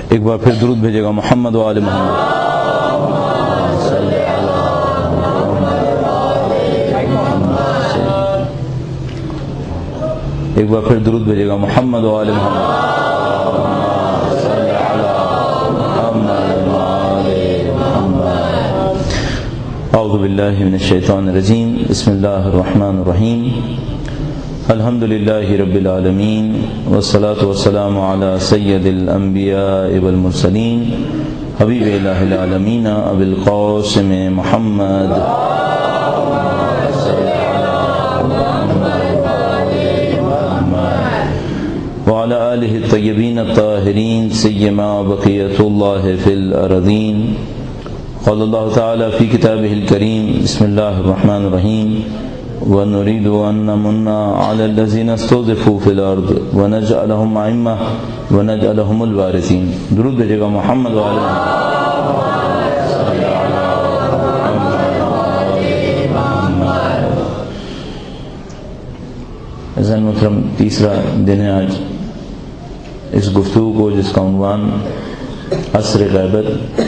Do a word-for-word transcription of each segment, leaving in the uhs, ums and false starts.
ایک بار پھر درود بھیجے گا محمد و آل محمد. ایک بار پھر درود بھیجے گا محمد و آل محمد. اعوذ باللہ من الشیطان الرجیم. بسم اللہ الرحمن الرحیم. الحمد للہ رب العالمین والصلاة والسلام علی سید الانبیاء والمرسلین حبیب الہ العالمین ابی القاسم محمد وعلی آلہ الطیبین الطاہرین سیما بقیۃ اللہ فی الارضین. قال اللہ تعالی فی کتابہ الکریم. بسم اللہ الرحمن الرحیم. وَنُرِيدُ أَن نَّمُنَّ عَلَى الَّذِينَ اسْتُضْعِفُوا فِي الْأَرْضِ وَنَجْعَلَهُمْ أَئِمَّةً وَنَجْعَلَهُمُ الْوَارِثِينَ. درود بھیجے گا محمد وعلی عزیزان محترم. تیسرا دن ہے آج اس گفتگو کو جس کا عنوان عصر غیبت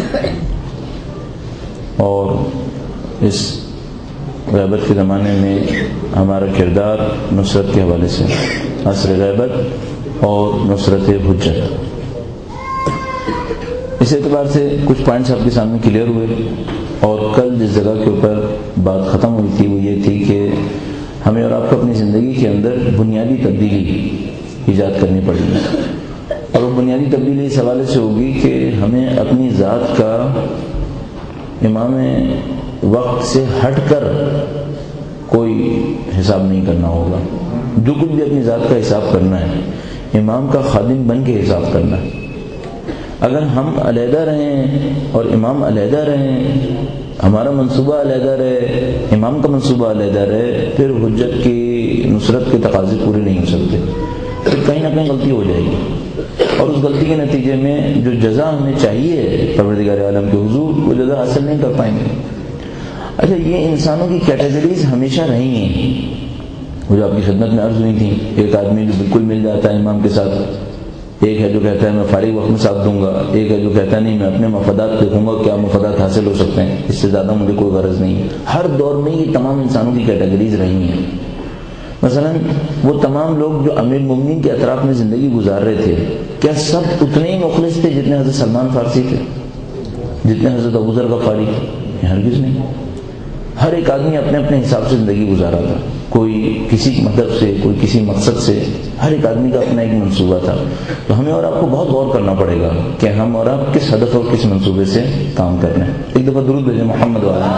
اور اس غیبت کے زمانے میں ہمارا کردار نصرت کے حوالے سے. عصر غیبت اور نصرت حجت. اس اعتبار سے کچھ پوائنٹس آپ کے سامنے کلیئر ہوئے اور کل جس جگہ کے اوپر بات ختم ہوئی تھی وہ یہ تھی کہ ہمیں اور آپ کو اپنی زندگی کے اندر بنیادی تبدیلی ایجاد کرنی پڑے گی. اور وہ بنیادی تبدیلی اس حوالے سے ہوگی کہ ہمیں اپنی ذات کا امام وقت سے ہٹ کر کوئی حساب نہیں کرنا ہوگا. جو کچھ بھی اپنی ذات کا حساب کرنا ہے امام کا خادم بن کے حساب کرنا ہے. اگر ہم علیحدہ رہیں اور امام علیحدہ رہیں, ہمارا منصوبہ علیحدہ رہے, امام کا منصوبہ علیحدہ رہے, پھر حجت کی نصرت کے تقاضے پورے نہیں ہو سکتے. پھر کہیں نہ کہیں غلطی ہو جائے گی اور اس غلطی کے نتیجے میں جو جزا ہمیں چاہیے پروردگار عالم کے حضور وہ جزا حاصل نہیں کر پائیں گے. اچھا, یہ انسانوں کی کیٹیگریز ہمیشہ رہی ہیں. وہ جو آپ کی خدمت میں عرض ہوئی تھیں, ایک آدمی جو بالکل مل جاتا ہے امام کے ساتھ, ایک ہے جو کہتا ہے میں فارغ وقت میں ساتھ دوں گا, ایک ہے جو کہتا ہے نہیں میں اپنے مفادات دیکھوں گا کیا مفادات حاصل ہو سکتے ہیں, اس سے زیادہ مجھے کوئی غرض نہیں. ہر دور میں یہ تمام انسانوں کی کیٹیگریز رہی ہیں. مثلا وہ تمام لوگ جو امیر المومنین کے اطراف میں زندگی گزار رہے تھے, کیا سب اتنے ہی مخلص تھے جتنے حضرت سلمان فارسی تھے, جتنے حضرت ابو ذر غفاری تھے؟ ہرگز نہیں. ہر ایک آدمی اپنے اپنے حساب سے زندگی گزارا تھا. کوئی کسی مذہب سے, کوئی کسی مقصد سے, ہر ایک آدمی کا اپنا ایک منصوبہ تھا. تو ہمیں اور آپ کو بہت غور کرنا پڑے گا کہ ہم اور آپ کس ہدف اور کس منصوبے سے کام کر رہے ہیں. ایک دفعہ درود بھیجیں محمد والا.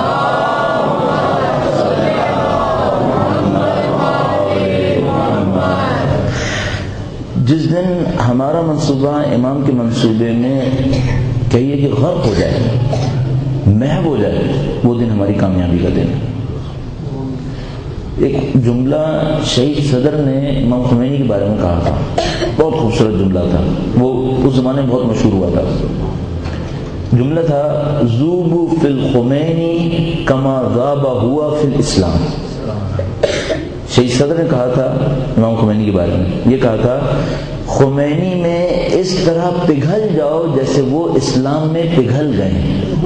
جس دن ہمارا منصوبہ امام کے منصوبے میں کہیے کہ غرق ہو جائے, محو ہو جائے, وہ دن ہماری کامیابی کا دن ہے. ایک جملہ شہید صدر نے امام خمینی کے بارے میں کہا تھا, بہت خوبصورت جملہ تھا, وہ اس زمانے میں بہت مشہور ہوا تھا. جملہ تھا ذوبوا فی الخمینی کما غاب ہوا فی الاسلام. شہید صدر نے کہا تھا امام خمینی کے بارے میں, یہ کہا تھا خمینی میں اس طرح پگھل جاؤ جیسے وہ اسلام میں پگھل گئے.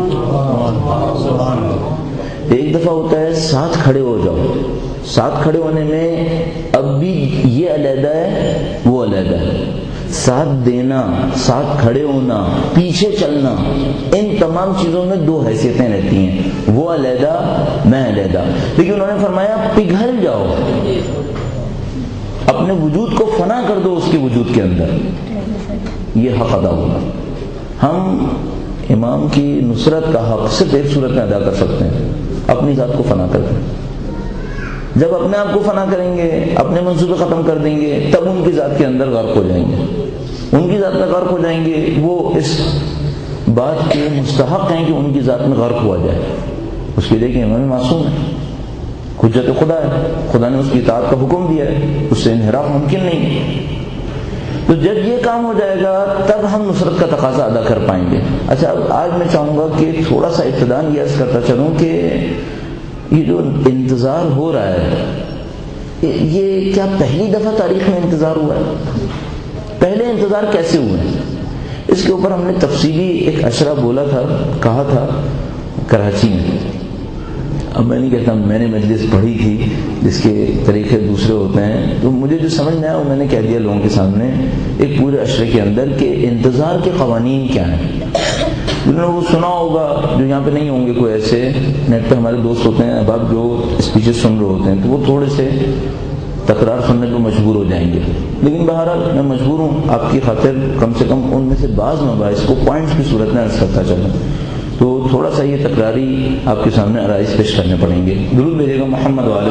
ایک دفعہ ہوتا ہے ساتھ کھڑے ہو جاؤ, ساتھ کھڑے ہونے میں اب بھی یہ علیحدہ ہے وہ علیحدہ ہے. ساتھ دینا, ساتھ کھڑے ہونا, پیچھے چلنا, ان تمام چیزوں میں دو حیثیتیں رہتی ہیں, وہ علیحدہ میں علیحدہ. لیکن انہوں نے فرمایا پگھل جاؤ, اپنے وجود کو فنا کر دو اس کے وجود کے اندر, یہ حق ادا ہوگا. ہم امام کی نصرت کا حق صرف ایک صورت میں ادا کر سکتے ہیں, اپنی ذات کو فنا کر دیں. جب اپنے آپ کو فنا کریں گے, اپنے منصوبے ختم کر دیں گے, تب ان کی ذات کے اندر غرق ہو جائیں گے, ان کی ذات میں غرق ہو جائیں گے. وہ اس بات کے مستحق ہیں کہ ان کی ذات میں غرق ہوا جائے. اس کے لیے کہ امام معصوم ہے, حجت خدا ہے, خدا نے اس کی اطاعت کا حکم دیا ہے, اس سے انحراف ممکن نہیں. تو جب یہ کام ہو جائے گا تب ہم نصرت کا تقاضا ادا کر پائیں گے. اچھا, آج میں چاہوں گا کہ تھوڑا سا ابتداءً یہ عرض کرتا چلوں کہ یہ جو انتظار ہو رہا ہے یہ کیا پہلی دفعہ تاریخ میں انتظار ہوا ہے؟ پہلے انتظار کیسے ہوئے ہیں؟ اس کے اوپر ہم نے تفصیلی ایک اشرہ بولا تھا، کہا تھا کراچی میں. اب میں نہیں کہتا میں نے مجلس پڑھی تھی جس کے طریقے دوسرے ہوتے ہیں، تو مجھے جو سمجھ میں آیا وہ میں نے کہہ دیا لوگوں کے سامنے ایک پورے اشرے کے اندر کہ انتظار کے قوانین کیا ہیں. جنہوں نے وہ سنا ہوگا، جو یہاں پہ نہیں ہوں گے کوئی ایسے، نیٹ پہ ہمارے دوست ہوتے ہیں احباب جو اسپیچز سن رہے ہوتے ہیں، تو وہ تھوڑے سے تکرار سننے کو مجبور ہو جائیں گے. لیکن بہرحال میں مجبور ہوں آپ کی خاطر کم سے کم ان میں سے بعض مباحث کو پوائنٹس کی صورت میں عرض کرتا چلوں. تو تھوڑا سا یہ تکراری آپ کے سامنے عرائض پیش کرنے پڑیں گے. درود بھیجے گا محمد والے.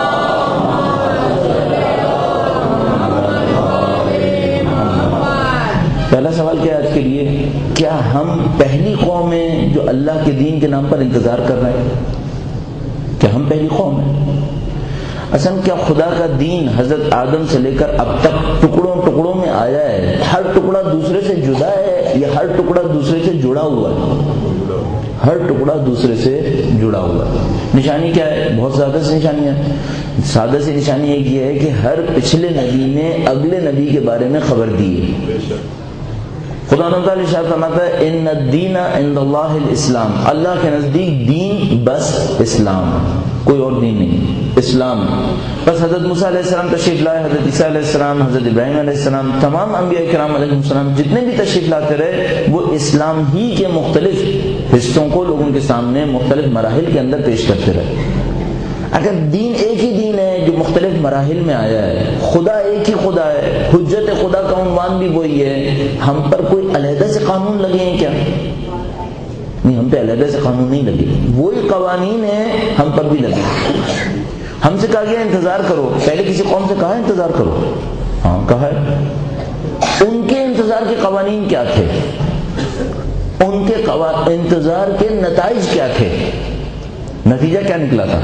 پہلا سوال کیا ہے آج کے لیے، کیا ہم پہلی قوم ہیں جو اللہ کے دین کے نام پر انتظار کر رہے ہیں؟ کیا ہم پہلی قوم ہیں؟ اصل کیا خدا کا دین حضرت آدم سے لے کر اب تک ٹکڑوں ٹکڑوں میں آیا ہے؟ ہر ٹکڑا دوسرے سے جدا ہے یا ہر ٹکڑا دوسرے سے جڑا ہوا ہے؟ ہر ٹکڑا دوسرے سے جڑا ہوا ہے. نشانی کیا ہے؟ بہت زیادہ سی نشانیاں. سادہ سی نشانی ایک یہ ہے کہ ہر پچھلے نبی نے اگلے نبی کے بارے میں خبر دی ہے. خدا تعالیٰ ارشاد فرماتا ہے ان الدین عند اللہ الاسلام، اللہ کے نزدیک دین بس اسلام، کوئی اور دین نہیں، اسلام. بس حضرت موسیٰ علیہ السلام تشریف لائے، حضرت عیسیٰ علیہ السلام، حضرت ابراہیم علیہ السلام، تمام انبیاء کرام علیہ السلام جتنے بھی تشریف لاتے رہے وہ اسلام ہی کے مختلف حصوں کو لوگوں کے سامنے مختلف مراحل کے اندر پیش کرتے رہے. اگر دین ایک ہی دین ہے جو مختلف مراحل میں آیا ہے، خدا ایک ہی خدا ہے، حجت خدا کا عنوان بھی وہی ہے، ہم پر کوئی علیحدہ سے قانون لگے ہیں کیا؟ نہیں، ہم پہ علیحدہ سے قانون نہیں لگے، وہی قوانین ہیں ہم پر بھی لگے. ہم سے کہا گیا انتظار کرو، پہلے کسی قوم سے کہا انتظار کرو؟ ہاں کہا ہے. ان کے انتظار کے قوانین کیا تھے؟ ان کے انتظار کے نتائج کیا تھے؟ نتیجہ کیا نکلا تھا؟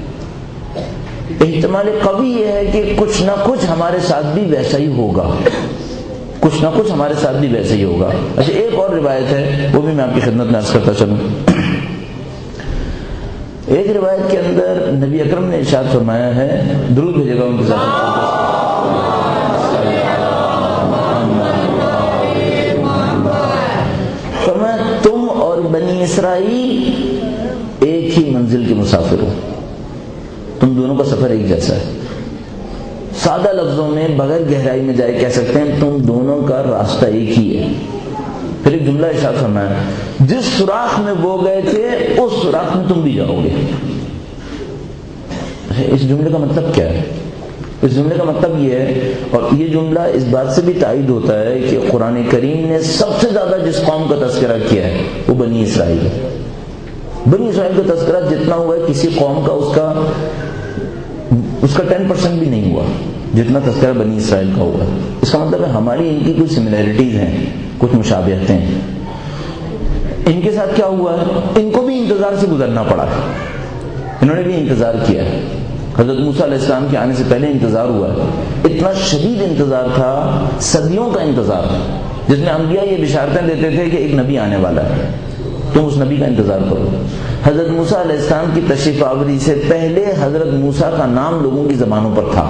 احتمال قوی یہ ہے کہ کچھ نہ کچھ ہمارے ساتھ بھی ویسا ہی ہوگا، کچھ نہ کچھ ہمارے ساتھ بھی ویسا ہی ہوگا. اچھا ایک اور روایت ہے وہ بھی میں آپ کی خدمت میں عرض کرتا چلوں. ایک روایت کے اندر نبی اکرم نے ارشاد فرمایا ہے، درود بھیجے گا ان کے ساتھ، فرمایا تم اور بنی اسرائیل ایک ہی منزل کے مسافر ہو، تم دونوں کا سفر ایک جیسا ہے. سادہ لفظوں میں بغیر گہرائی میں جائے کہہ سکتے ہیں تم دونوں کا راستہ ایک ہی ہے. پھر ایک جملہ ارشاد فرمایا، جس سوراخ میں وہ گئے تھے اس سوراخ میں تم بھی جاؤ گے. اس جملے کا مطلب کیا ہے؟ اس جملے کا مطلب یہ ہے، اور یہ جملہ اس بات سے بھی تائید ہوتا ہے کہ قرآن کریم نے سب سے زیادہ جس قوم کا تذکرہ کیا ہے وہ بنی اسرائیل ہے. بنی اسرائیل کا تذکرہ جتنا ہوا ہے کسی قوم کا اس کا اس کا ٹین پرسینٹ بھی نہیں ہوا جتنا تذکرہ بنی اسرائیل کا ہوا. اس کا مطلب ہے ہماری ان کی کچھ سملیرٹیز ہیں، کچھ مشابہتیں ہیں. ان کے ساتھ کیا ہوا ہے؟ ان کو بھی انتظار سے گزرنا پڑا ہے، انہوں نے بھی انتظار کیا ہے. حضرت موسیٰ علیہ السلام کے آنے سے پہلے انتظار ہوا ہے، اتنا شدید انتظار تھا، صدیوں کا انتظار، جس میں انبیاء یہ بشارتیں دیتے تھے کہ ایک نبی آنے والا ہے، تم اس نبی کا انتظار کرو. حضرت موسیٰ علیہ السلام کی تشریف آوری سے پہلے حضرت موسیٰ کا نام لوگوں کی زبانوں پر تھا.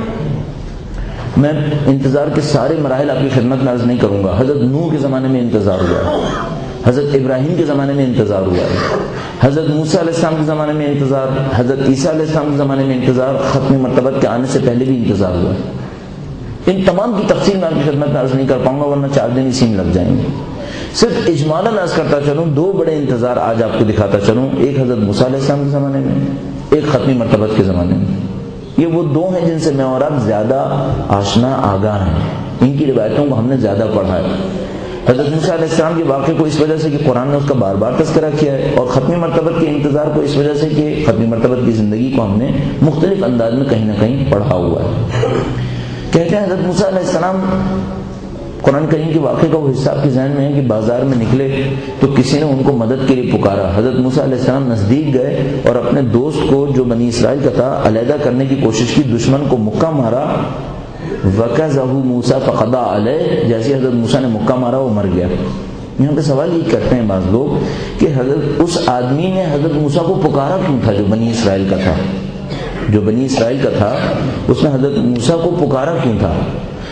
میں انتظار کے سارے مراحل آپ کی خدمت میں عرض نہیں کروں گا. حضرت نوح کے زمانے میں انتظار ہوا ہے، حضرت ابراہیم کے زمانے میں انتظار ہوا ہے، حضرت موسیٰ علیہ السلام کے زمانے میں انتظار، حضرت عیسیٰ علیہ السلام کے زمانے میں انتظار، ختم مرتبت کے آنے سے پہلے بھی انتظار ہوا ہے. ان تمام کی تفصیل میں آپ کی خدمت میں عرض نہیں کر پاؤں گا ورنہ چار دن اسی میں لگ جائیں گے. صرف اجمالاً عرض کرتا چلوں، دو بڑے انتظار آج آپ کو دکھاتا چلوں، ایک حضرت موسیٰ علیہ السلام کے زمانے میں، ایک ختم مرتبت کے زمانے میں. یہ وہ دو ہیں جن سے میں اور آپ زیادہ آشنا آگاہ ہیں، ان کی روایتوں کو ہم نے زیادہ پڑھا ہے. حضرت موسیٰ علیہ السلام کے واقعے کو اس وجہ سے کہ قرآن نے اس کا بار بار تذکرہ کیا ہے، اور ختم مرتبت کے انتظار کو اس وجہ سے کہ ختم مرتبت کی زندگی کو ہم نے مختلف انداز میں کہیں نہ کہیں پڑھا ہوا ہے. کہتے ہیں حضرت موسیٰ علیہ السلام، قرآن کریم کے واقعے کا وہ حصہ آپ کے ذہن میں ہے کہ بازار میں نکلے تو کسی نے ان کو مدد کے لیے پکارا. حضرت موسیٰ علیہ السلام نزدیک گئے اور اپنے دوست کو جو بنی اسرائیل کا تھا علیحدہ کرنے کی کوشش کی، دشمن کو مکہ مارا. وَكَذَهُ مُوسَىٰ فَقَضَىٰ عَلَيْهِ، جیسے حضرت موسیٰ نے مکہ مارا وہ مر گیا. یہاں پہ سوال یہ کرتے ہیں بعض لوگ کہ حضرت اس آدمی نے حضرت موسیٰ کو پکارا کیوں تھا جو بنی اسرائیل کا تھا، جو بنی اسرائیل کا تھا اس نے حضرت موسیٰ کو پکارا کیوں تھا؟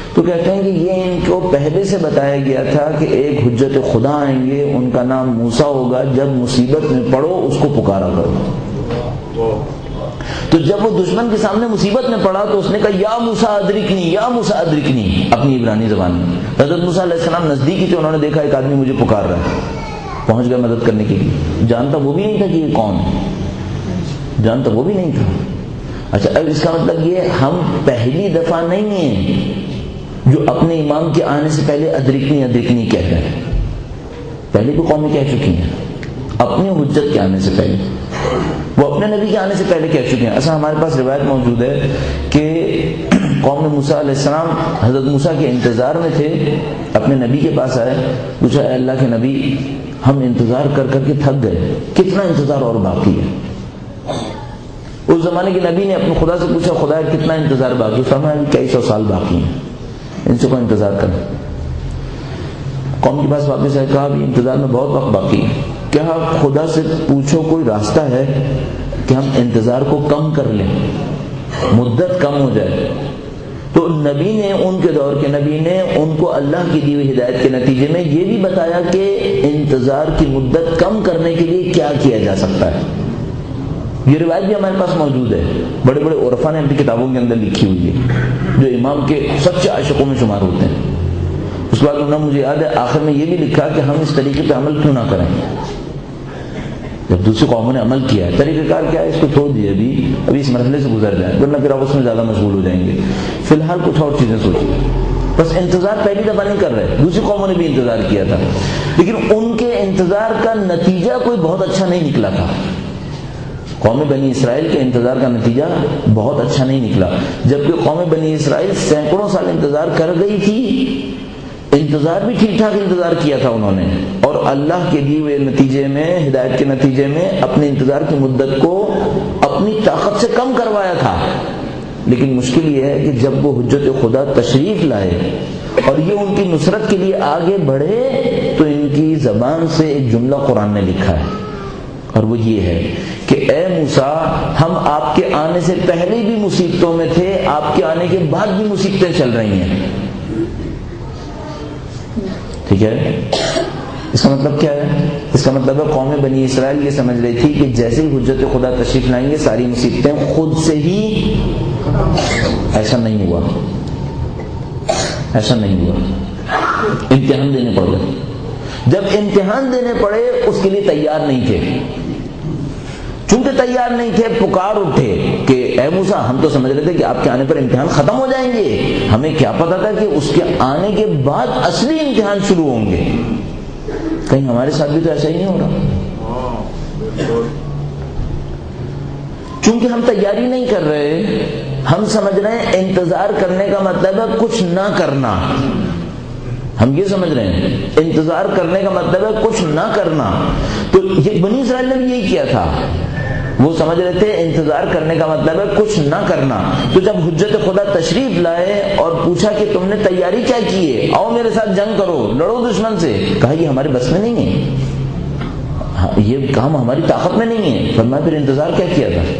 تو کہتے ہیں کہ یہ ان کو پہلے سے بتایا گیا تھا کہ ایک حجت خدا آئیں گے، ان کا نام موسیٰ ہوگا، جب مصیبت میں پڑو اس کو پکارا کرو۔ تو جب وہ دشمن کے سامنے مصیبت میں پڑا تو اس نے کہا یا موسیٰ ادرکنی، یا موسیٰ ادرکنی، اپنی عبرانی زبان میں۔ حضرت موسیٰ علیہ السلام نزدیکی تھے، انہوں نے دیکھا ایک آدمی مجھے پکار رہا ہے، پہنچ گئے مدد کرنے کے لیے۔ جانتا وہ بھی نہیں تھا کہ یہ کون ہے، جانتا وہ بھی نہیں تھا۔ اچھا اب اس کا مطلب یہ ہم پہلی دفعہ نہیں ہیں جو اپنے امام کے آنے سے پہلے ادرکنی ادرکنی کہہ رہے ہیں، پہلے بھی قومیں کہہ چکی ہیں اپنی حجت کے آنے سے پہلے، وہ اپنے نبی کے آنے سے پہلے کہہ چکے ہیں۔ ایسا ہمارے پاس روایت موجود ہے کہ قوم موسیٰ علیہ السلام حضرت موسیٰ کے انتظار میں تھے، اپنے نبی کے پاس آئے، پوچھا اے اللہ کے نبی ہم انتظار کر کر کے تھک گئے، کتنا انتظار اور باقی ہے؟ اس زمانے کے نبی نے اپنے خدا سے پوچھا خدا کتنا انتظار باقی؟ فرمایا کئی سو سال باقی ہیں، ان سے کوئی انتظار کرنا۔ قوم کے پاس واپس آئے، کہا بھی انتظار میں بہت وقت باقی ہے، کیا خدا سے پوچھو کوئی راستہ ہے کہ ہم انتظار کو کم کر لیں، مدت کم ہو جائے؟ تو نبی نے، ان کے دور کے نبی نے ان کو اللہ کی دی ہوئی ہدایت کے نتیجے میں یہ بھی بتایا کہ انتظار کی مدت کم کرنے کے لیے کیا کیا جا سکتا ہے۔ یہ روایت بھی ہمارے پاس موجود ہے، بڑے بڑے عرفا نے اپنی کتابوں کے اندر لکھی ہوئی ہے، جو امام کے سچے عاشقوں میں شمار ہوتے ہیں۔ اس کے بعد انہوں نے مجھے یاد ہے آخر میں یہ بھی لکھا کہ ہم اس طریقے پہ عمل کیوں نہ کریں، جب دوسری قوموں نے عمل کیا ہے، طریقہ کار کیا ہے اس کو چھوڑ دیے، ابھی ابھی اس مرحلے سے گزر جائیں ورنہ پھر آپ اس میں زیادہ مشغول ہو جائیں گے، فی الحال کچھ اور چیزیں سوچیے۔ بس انتظار پہلی دفعہ نہیں کر رہے، دوسری قوموں نے بھی انتظار کیا تھا، لیکن ان کے انتظار کا نتیجہ کوئی بہت اچھا نہیں نکلا تھا۔ قوم بنی اسرائیل کے انتظار کا نتیجہ بہت اچھا نہیں نکلا، جبکہ قوم بنی اسرائیل سینکڑوں سال انتظار کر گئی تھی، انتظار بھی ٹھیک ٹھاک انتظار کیا تھا انہوں نے، اور اللہ کے دیے ہوئے نتیجے میں، ہدایت کے نتیجے میں اپنے انتظار کی مدت کو اپنی طاقت سے کم کروایا تھا۔ لیکن مشکل یہ ہے کہ جب وہ حجت خدا تشریف لائے اور یہ ان کی نصرت کے لیے آگے بڑھے تو ان کی زبان سے ایک جملہ قرآن نے لکھا ہے، اور وہ یہ ہے کہ اے موسیٰ ہم آپ کے آنے سے پہلے بھی مصیبتوں میں تھے، آپ کے آنے کے بعد بھی مصیبتیں چل رہی ہیں۔ ٹھیک ہے، اس کا مطلب کیا ہے؟ اس کا مطلب ہے قوم بنی اسرائیل یہ سمجھ رہی تھی کہ جیسے ہی حجت خدا تشریف لائیں گے ساری مصیبتیں خود سے ہی، ایسا نہیں ہوا، ایسا نہیں ہوا، امتحان دینے پڑ گئے۔ جب امتحان دینے پڑے اس کے لیے تیار نہیں تھے، چونکہ تیار نہیں تھے پکار اٹھے کہ اے موسیٰ ہم تو سمجھ رہے تھے کہ آپ کے آنے پر امتحان ختم ہو جائیں گے، ہمیں کیا پتا تھا کہ اس کے آنے کے بعد اصلی امتحان شروع ہوں گے، کہیں ہمارے ساتھ بھی تو ایسا ہی نہیں ہو رہا۔ چونکہ ہم تیاری نہیں کر رہے، ہم سمجھ رہے ہیں انتظار کرنے کا مطلب ہے کچھ نہ کرنا، ہم یہ سمجھ رہے ہیں انتظار کرنے کا مطلب ہے کچھ نہ کرنا۔ تو یہ بنی اسرائیل نے بھی یہی کیا تھا، وہ سمجھ رہے تھے انتظار کرنے کا مطلب ہے کچھ نہ کرنا۔ تو جب حجت خدا تشریف لائے اور پوچھا کہ تم نے تیاری کیا کی ہے، آؤ میرے ساتھ جنگ کرو، لڑو دشمن سے، کہا یہ ہمارے بس میں نہیں ہے، یہ کام ہماری طاقت میں نہیں ہے۔ فرمایا پھر انتظار کیا کیا تھا؟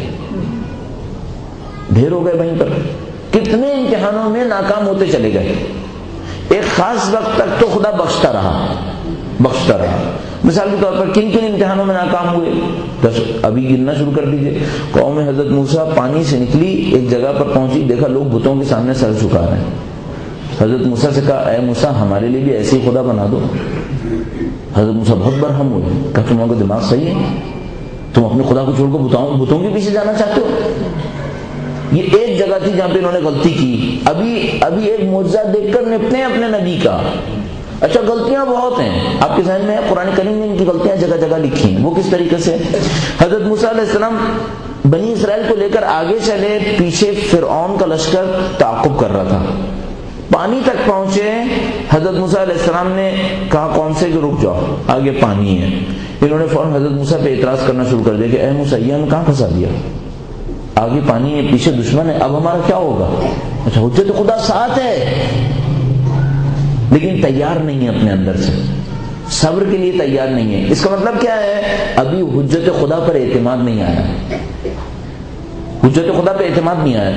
ڈھیر ہو گئے وہیں پر، کتنے امتحانوں میں ناکام ہوتے چلے گئے، ایک خاص وقت تک تو خدا بخشتا رہا بخشتا رہا مثال کے طور پر کن کن امتحانوں میں ناکام ہوئے، بس ابھی گننا شروع کر دیجئے۔ قوم حضرت موسیٰ پانی سے نکلی، ایک جگہ پر پہنچی، دیکھا لوگ بتوں کے سامنے سر جھکا رہے ہیں۔ حضرت موسیٰ سے کہا اے موسیٰ ہمارے لیے بھی ایسے ہی خدا بنا دو۔ حضرت موسیٰ بہت برہم ہوئے، کہا تم لوگوں کا دماغ صحیح ہے، تم اپنے خدا کو چھوڑ کر بتاؤں بتوں کے پیچھے جانا چاہتے ہو؟ یہ ایک جگہ تھی جہاں پہ انہوں نے غلطی کی، ابھی ابھی ایک معجزہ دیکھ کر نپٹے اپنے نبی کا۔ اچھا غلطیاں بہت ہیں، آپ کے ذہن میں ہے قرآن کریم میں ان کی غلطیاں جگہ جگہ لکھی ہیں، وہ کس طریقے سے؟ حضرت موسیٰ علیہ السلام بنی اسرائیل کو لے کر آگے چلے، پیچھے فرعون کا لشکر تعاقب کر رہا تھا، پانی تک پہنچے، حضرت موسیٰ علیہ السلام نے کہا کون سے کہ رک جاؤ آگے پانی ہے۔ انہوں نے فوراً حضرت موسیٰ پہ اعتراض کرنا شروع کر دیا کہ اے موسیٰ یہ ہم کہاں پھنسا دیا، آگے پانی ہے، پیچھے دشمن ہے، اب ہمارا کیا ہوگا؟ اچھا حجت خدا ساتھ ہے لیکن تیار نہیں ہے، اپنے اندر سے صبر کے لیے تیار نہیں ہے۔ اس کا مطلب کیا ہے؟ ابھی حجت خدا پر اعتماد نہیں آیا، حجت خدا پہ اعتماد نہیں آیا۔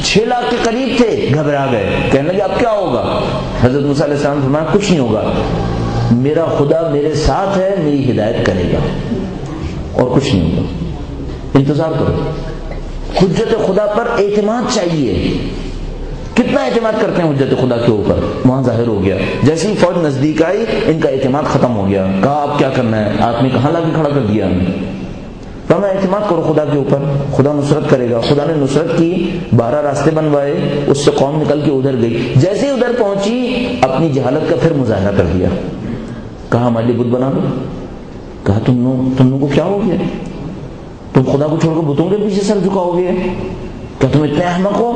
چھ لاکھ کے قریب تھے، گھبرا گئے، کہنے لگے اب کیا ہوگا؟ حضرت موسیٰ علیہ السلام نے فرمایا کچھ نہیں ہوگا، میرا خدا میرے ساتھ ہے، میری ہدایت کرے گا اور کچھ نہیں ہوگا، انتظار کرو۔ حجت خدا پر اعتماد چاہیے۔ کتنا اعتماد کرتے ہیں حجت خدا کے اوپر؟ وہاں ظاہر ہو گیا، جیسے ہی فوج نزدیک آئی ان کا اعتماد ختم ہو گیا، کہا اب کیا کرنا ہے؟ آپ نے کہاں لا کے کھڑا کر دیا ہمیں؟ تو ہمیں اعتماد کرو خدا کے اوپر، خدا نصرت کرے گا۔ خدا نے نصرت کی، بارہ راستے بنوائے، اس سے قوم نکل کے ادھر گئی، جیسے ہی ادھر پہنچی اپنی جہالت کا پھر مظاہرہ کر دیا، کہا ہمارے لیے بت بنا دو۔ کہا تم لوگ تم لوگوں کو کیا ہو گیا؟ تم خدا کو چھوڑ کر بتوں کے پیچھے سر جھکاؤ گے؟ کیا تم اتنے احمق ہو؟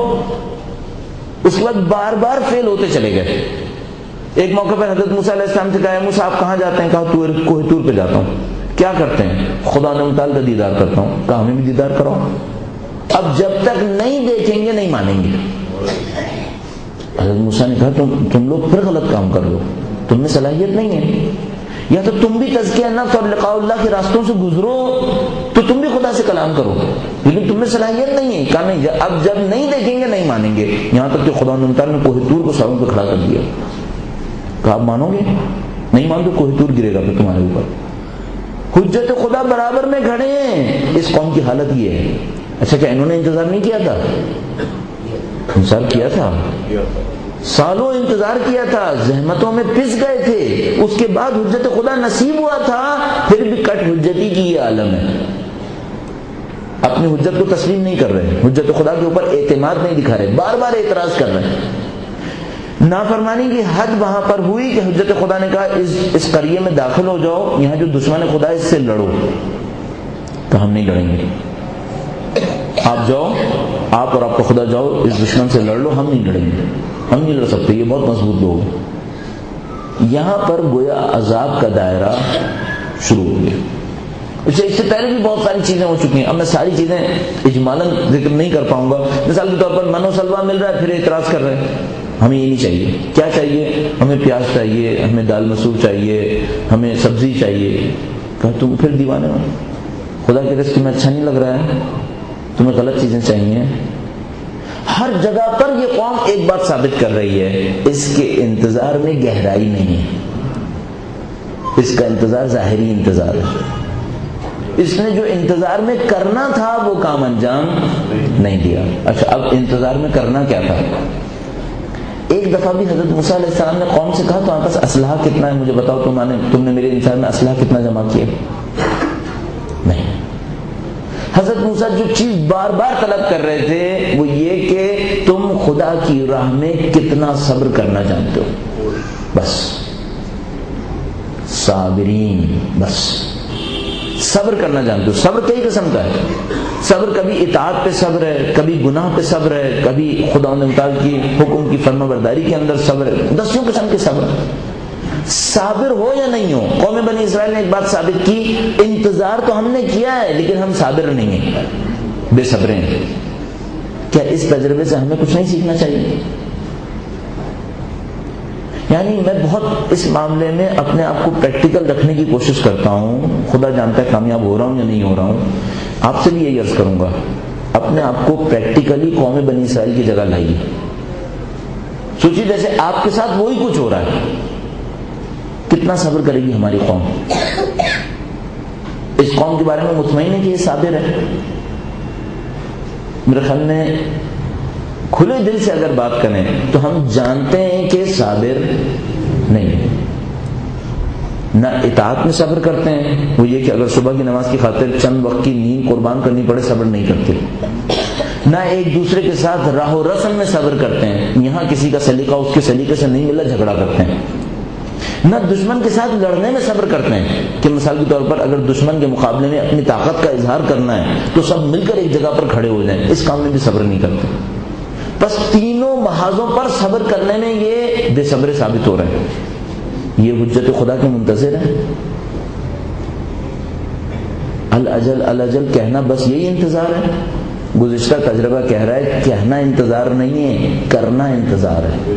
اس کے بعد بار بار فیل ہوتے چلے گئے۔ ایک موقع پر حضرت موسیٰ علیہ السلام سے کہا موسیٰ آپ کہاں جاتے ہیں؟ کہا کوہ طور پہ جاتا ہوں۔ کیا کرتے ہیں؟ خدا نے متعال کا دیدار کرتا ہوں۔ کہا ہمیں بھی دیدار کراؤ۔ اب جب تک نہیں دیکھیں گے نہیں مانیں گے۔ حضرت موسیٰ نے کہا تم تم لوگ پھر غلط کام کر لو، تم میں صلاحیت نہیں ہے، یا تو تم بھی تزکیہ نفس اور لقاء اللہ کے راستوں سے گزرو تو تم بھی خدا سے کلام کرو، لیکن تم میں صلاحیت نہیں ہے۔ کہا نہیں، اب جب نہیں دیکھیں گے نہیں مانیں گے، یہاں تک کہ خدا نے کوہ طور کو سروں پہ کھڑا کر دیا۔ کہا آپ مانو گے؟ نہیں مانو تو کوہ طور گرے گا پھر تمہارے اوپر۔ حجت خدا برابر میں کھڑے ہیں۔ اس قوم کی حالت یہ ہے۔ اچھا کیا انہوں نے انتظار نہیں کیا تھا؟ انتظار کیا تھا، سالوں انتظار کیا تھا، زحمتوں میں پس گئے تھے، اس کے بعد حجت خدا نصیب ہوا تھا، پھر بھی کٹ حجتی کی یہ عالم ہے۔ اپنی حجت کو تسلیم نہیں کر رہے، حجت خدا کے اوپر اعتماد نہیں دکھا رہے، بار بار اعتراض کر رہے ہیں۔ نافرمانی کی حد وہاں پر ہوئی کہ حجت خدا نے کہا اس اس قریے میں داخل ہو جاؤ، یہاں جو دشمن خدا ہے اس سے لڑو۔ تو ہم نہیں لڑیں گے، آپ جاؤ، آپ اور آپ کا خدا جاؤ، اس دشمن سے لڑ لو، ہم نہیں لڑیں گے، ہم نہیں لڑ سکتے، یہ بہت مضبوط لوگ ہیں۔ یہاں پر گویا عذاب کا دائرہ شروع ہو گیا۔ اس سے پہلے بھی بہت ساری چیزیں ہو چکی ہیں، اب میں ساری چیزیں اجمالاً ذکر نہیں کر پاؤں گا۔ مثال کے طور پر من و سلوہ مل رہا ہے، پھر اعتراض کر رہے ہیں ہمیں یہ نہیں چاہیے۔ کیا چاہیے؟ ہمیں پیاز چاہیے، ہمیں دال مسور چاہیے، ہمیں سبزی چاہیے۔ کہا تم پھر دیوانے ہو، خدا کے رزق میں اچھا نہیں لگ رہا ہے، تمہیں غلط چیزیں چاہیے۔ ہر جگہ پر یہ قوم ایک بات ثابت کر رہی ہے، اس کے انتظار میں گہرائی نہیں ہے، اس کا انتظار ظاہری انتظار ہے۔ اس نے جو انتظار میں کرنا تھا وہ کام انجام نہیں دیا۔ اچھا اب انتظار میں کرنا کیا تھا؟ ایک دفعہ بھی حضرت موسیٰ علیہ السلام نے قوم سے کہا تمہارے پاس اسلحہ کتنا ہے، مجھے بتاؤ، تم نے تم نے میرے انتظار میں اسلحہ کتنا جمع کیا؟ نہیں۔ حضرت موسیٰ جو چیز بار بار طلب کر رہے تھے وہ یہ کہ تم خدا کی راہ میں کتنا صبر کرنا جانتے ہو، بس صابرین، بس صبر کرنا جانتے ہو۔ صبر کئی قسم کا ہے، صبر کبھی اطاعت پہ صبر ہے، کبھی گناہ پہ صبر ہے، کبھی خدا تعالیٰ کی حکم کی فرما برداری کے اندر صبر ہے، دسیوں قسم کے صبر۔ صابر ہو یا نہیں ہو، قوم بنی اسرائیل نے ایک بات ثابت کی، انتظار تو ہم نے کیا ہے لیکن ہم صابر نہیں ہیں، بے صبریں ہیں۔ کیا اس تجربے سے ہمیں کچھ نہیں سیکھنا چاہیے؟ یعنی میں بہت اس معاملے میں اپنے آپ کو پریکٹیکل رکھنے کی کوشش کرتا ہوں، خدا جانتا ہے کامیاب ہو رہا ہوں یا نہیں ہو رہا ہوں۔ آپ سے بھی یہی عرض کروں گا، اپنے آپ کو پریکٹیکلی قوم بنی اسرائیل کی جگہ لائیے، سوچیے جیسے آپ کے ساتھ وہی کچھ ہو رہا ہے، کتنا صبر کرے گی ہماری قوم؟ اس قوم کے بارے میں مطمئن ہے کہ یہ صابر ہے؟ میرے خیال میں کھلے دل سے اگر بات کریں تو ہم جانتے ہیں کہ صابر نہیں، نہ اطاعت میں صبر کرتے ہیں، وہ یہ کہ اگر صبح کی نماز کی خاطر چند وقت کی نیند قربان کرنی پڑے صبر نہیں کرتے، نہ ایک دوسرے کے ساتھ راہ و رسم میں صبر کرتے ہیں، یہاں کسی کا سلیقہ اس کے سلیقے سے نہیں ملا جھگڑا کرتے ہیں، نہ دشمن کے ساتھ لڑنے میں صبر کرتے ہیں کہ مثال کے طور پر اگر دشمن کے مقابلے میں اپنی طاقت کا اظہار کرنا ہے تو سب مل کر ایک جگہ پر کھڑے ہو جائیں، اس کام میں بھی صبر نہیں کرتے۔ بس تینوں محاذوں پر صبر کرنے میں یہ بے صبر ثابت ہو رہے ہیں، یہ حجت خدا کے منتظر ہیں۔ الاجل الاجل کہنا بس یہی انتظار ہے؟ گزشتہ تجربہ کہہ رہا ہے کہنا انتظار نہیں ہے، کرنا انتظار ہے۔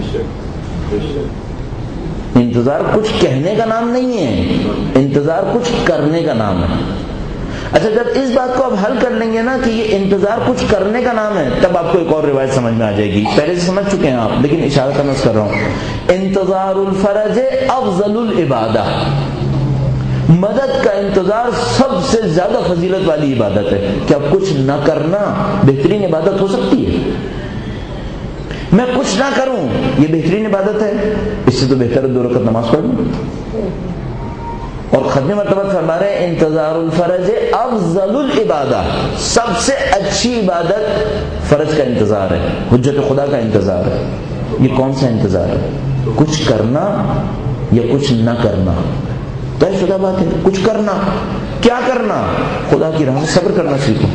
انتظار کچھ کہنے کا نام نہیں ہے، انتظار کچھ کرنے کا نام ہے۔ اچھا جب اس بات کو آپ حل کر لیں گے نا کہ یہ انتظار کچھ کرنے کا نام ہے، تب آپ کو ایک اور روایت سمجھ میں آ جائے گی. پہلے سے سمجھ چکے ہیں آپ، لیکن اشارہ کرنا کر رہا ہوں. انتظار الفرج افضل العبادہ، مدد کا انتظار سب سے زیادہ فضیلت والی عبادت ہے. کیا کچھ نہ کرنا بہترین عبادت ہو سکتی ہے؟ میں کچھ نہ کروں یہ بہترین عبادت ہے؟ اس سے تو بہتر ہے دو رکعت نماز پڑھ لوں. اور ختم مرتبہ فرما رہے ہیں انتظار الفرج افضل العبادہ، سب سے اچھی عبادت فرض کا انتظار ہے، حجت خدا کا انتظار ہے. یہ کون سا انتظار ہے؟ کچھ کرنا یا کچھ نہ کرنا؟ طے شدہ بات ہے. کچھ کرنا، کیا کرنا؟ خدا کی راہ میں صبر کرنا سیکھو،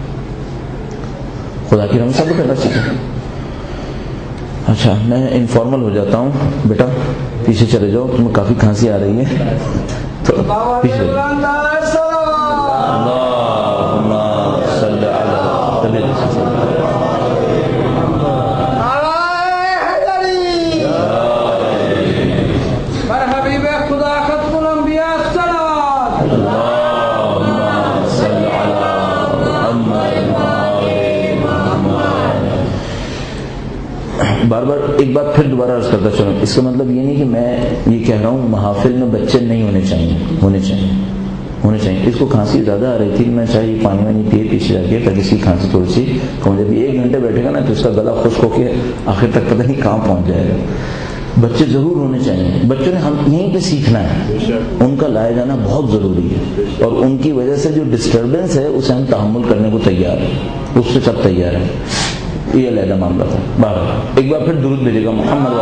خدا کی راہ میں صبر کرنا سیکھو. اچھا میں انفارمل ہو جاتا ہوں، بیٹا پیچھے چلے جاؤ، تمہیں کافی کھانسی آ رہی ہے تو پیچھے. اللہم صلی علی بار بار ایک بات پھر دوبارہ عرض کرتا چلوں. اس کا مطلب یہ نہیں کہ میں یہ کہہ رہا ہوں محافل میں بچے نہیں ہونے چاہیے، ہونے چاہیے ہونے چاہیے. اس کو کھانسی زیادہ آ رہی تھی، میں چاہیے پانی وانی پیے پیچھے جا کے تاکہ اس کی کھانسی تھوڑی سی کم. جب ایک گھنٹے بیٹھے گا نا تو اس کا گلا خشک ہو کے آخر تک پتہ نہیں کہاں پہنچ جائے گا. بچے ضرور ہونے چاہیے، بچوں نے ہم یہیں پہ سیکھنا ہے، ان کا لائے جانا بہت ضروری ہے. اور ان کی وجہ سے جو ڈسٹربنس ہے اسے ہم تحمل کرنے کو تیار ہیں، اس سے سب تیار ہیں. یہ علیحدہ معاملہ تھا. بارہ ایک بار پھر درود بھیجے گا محمد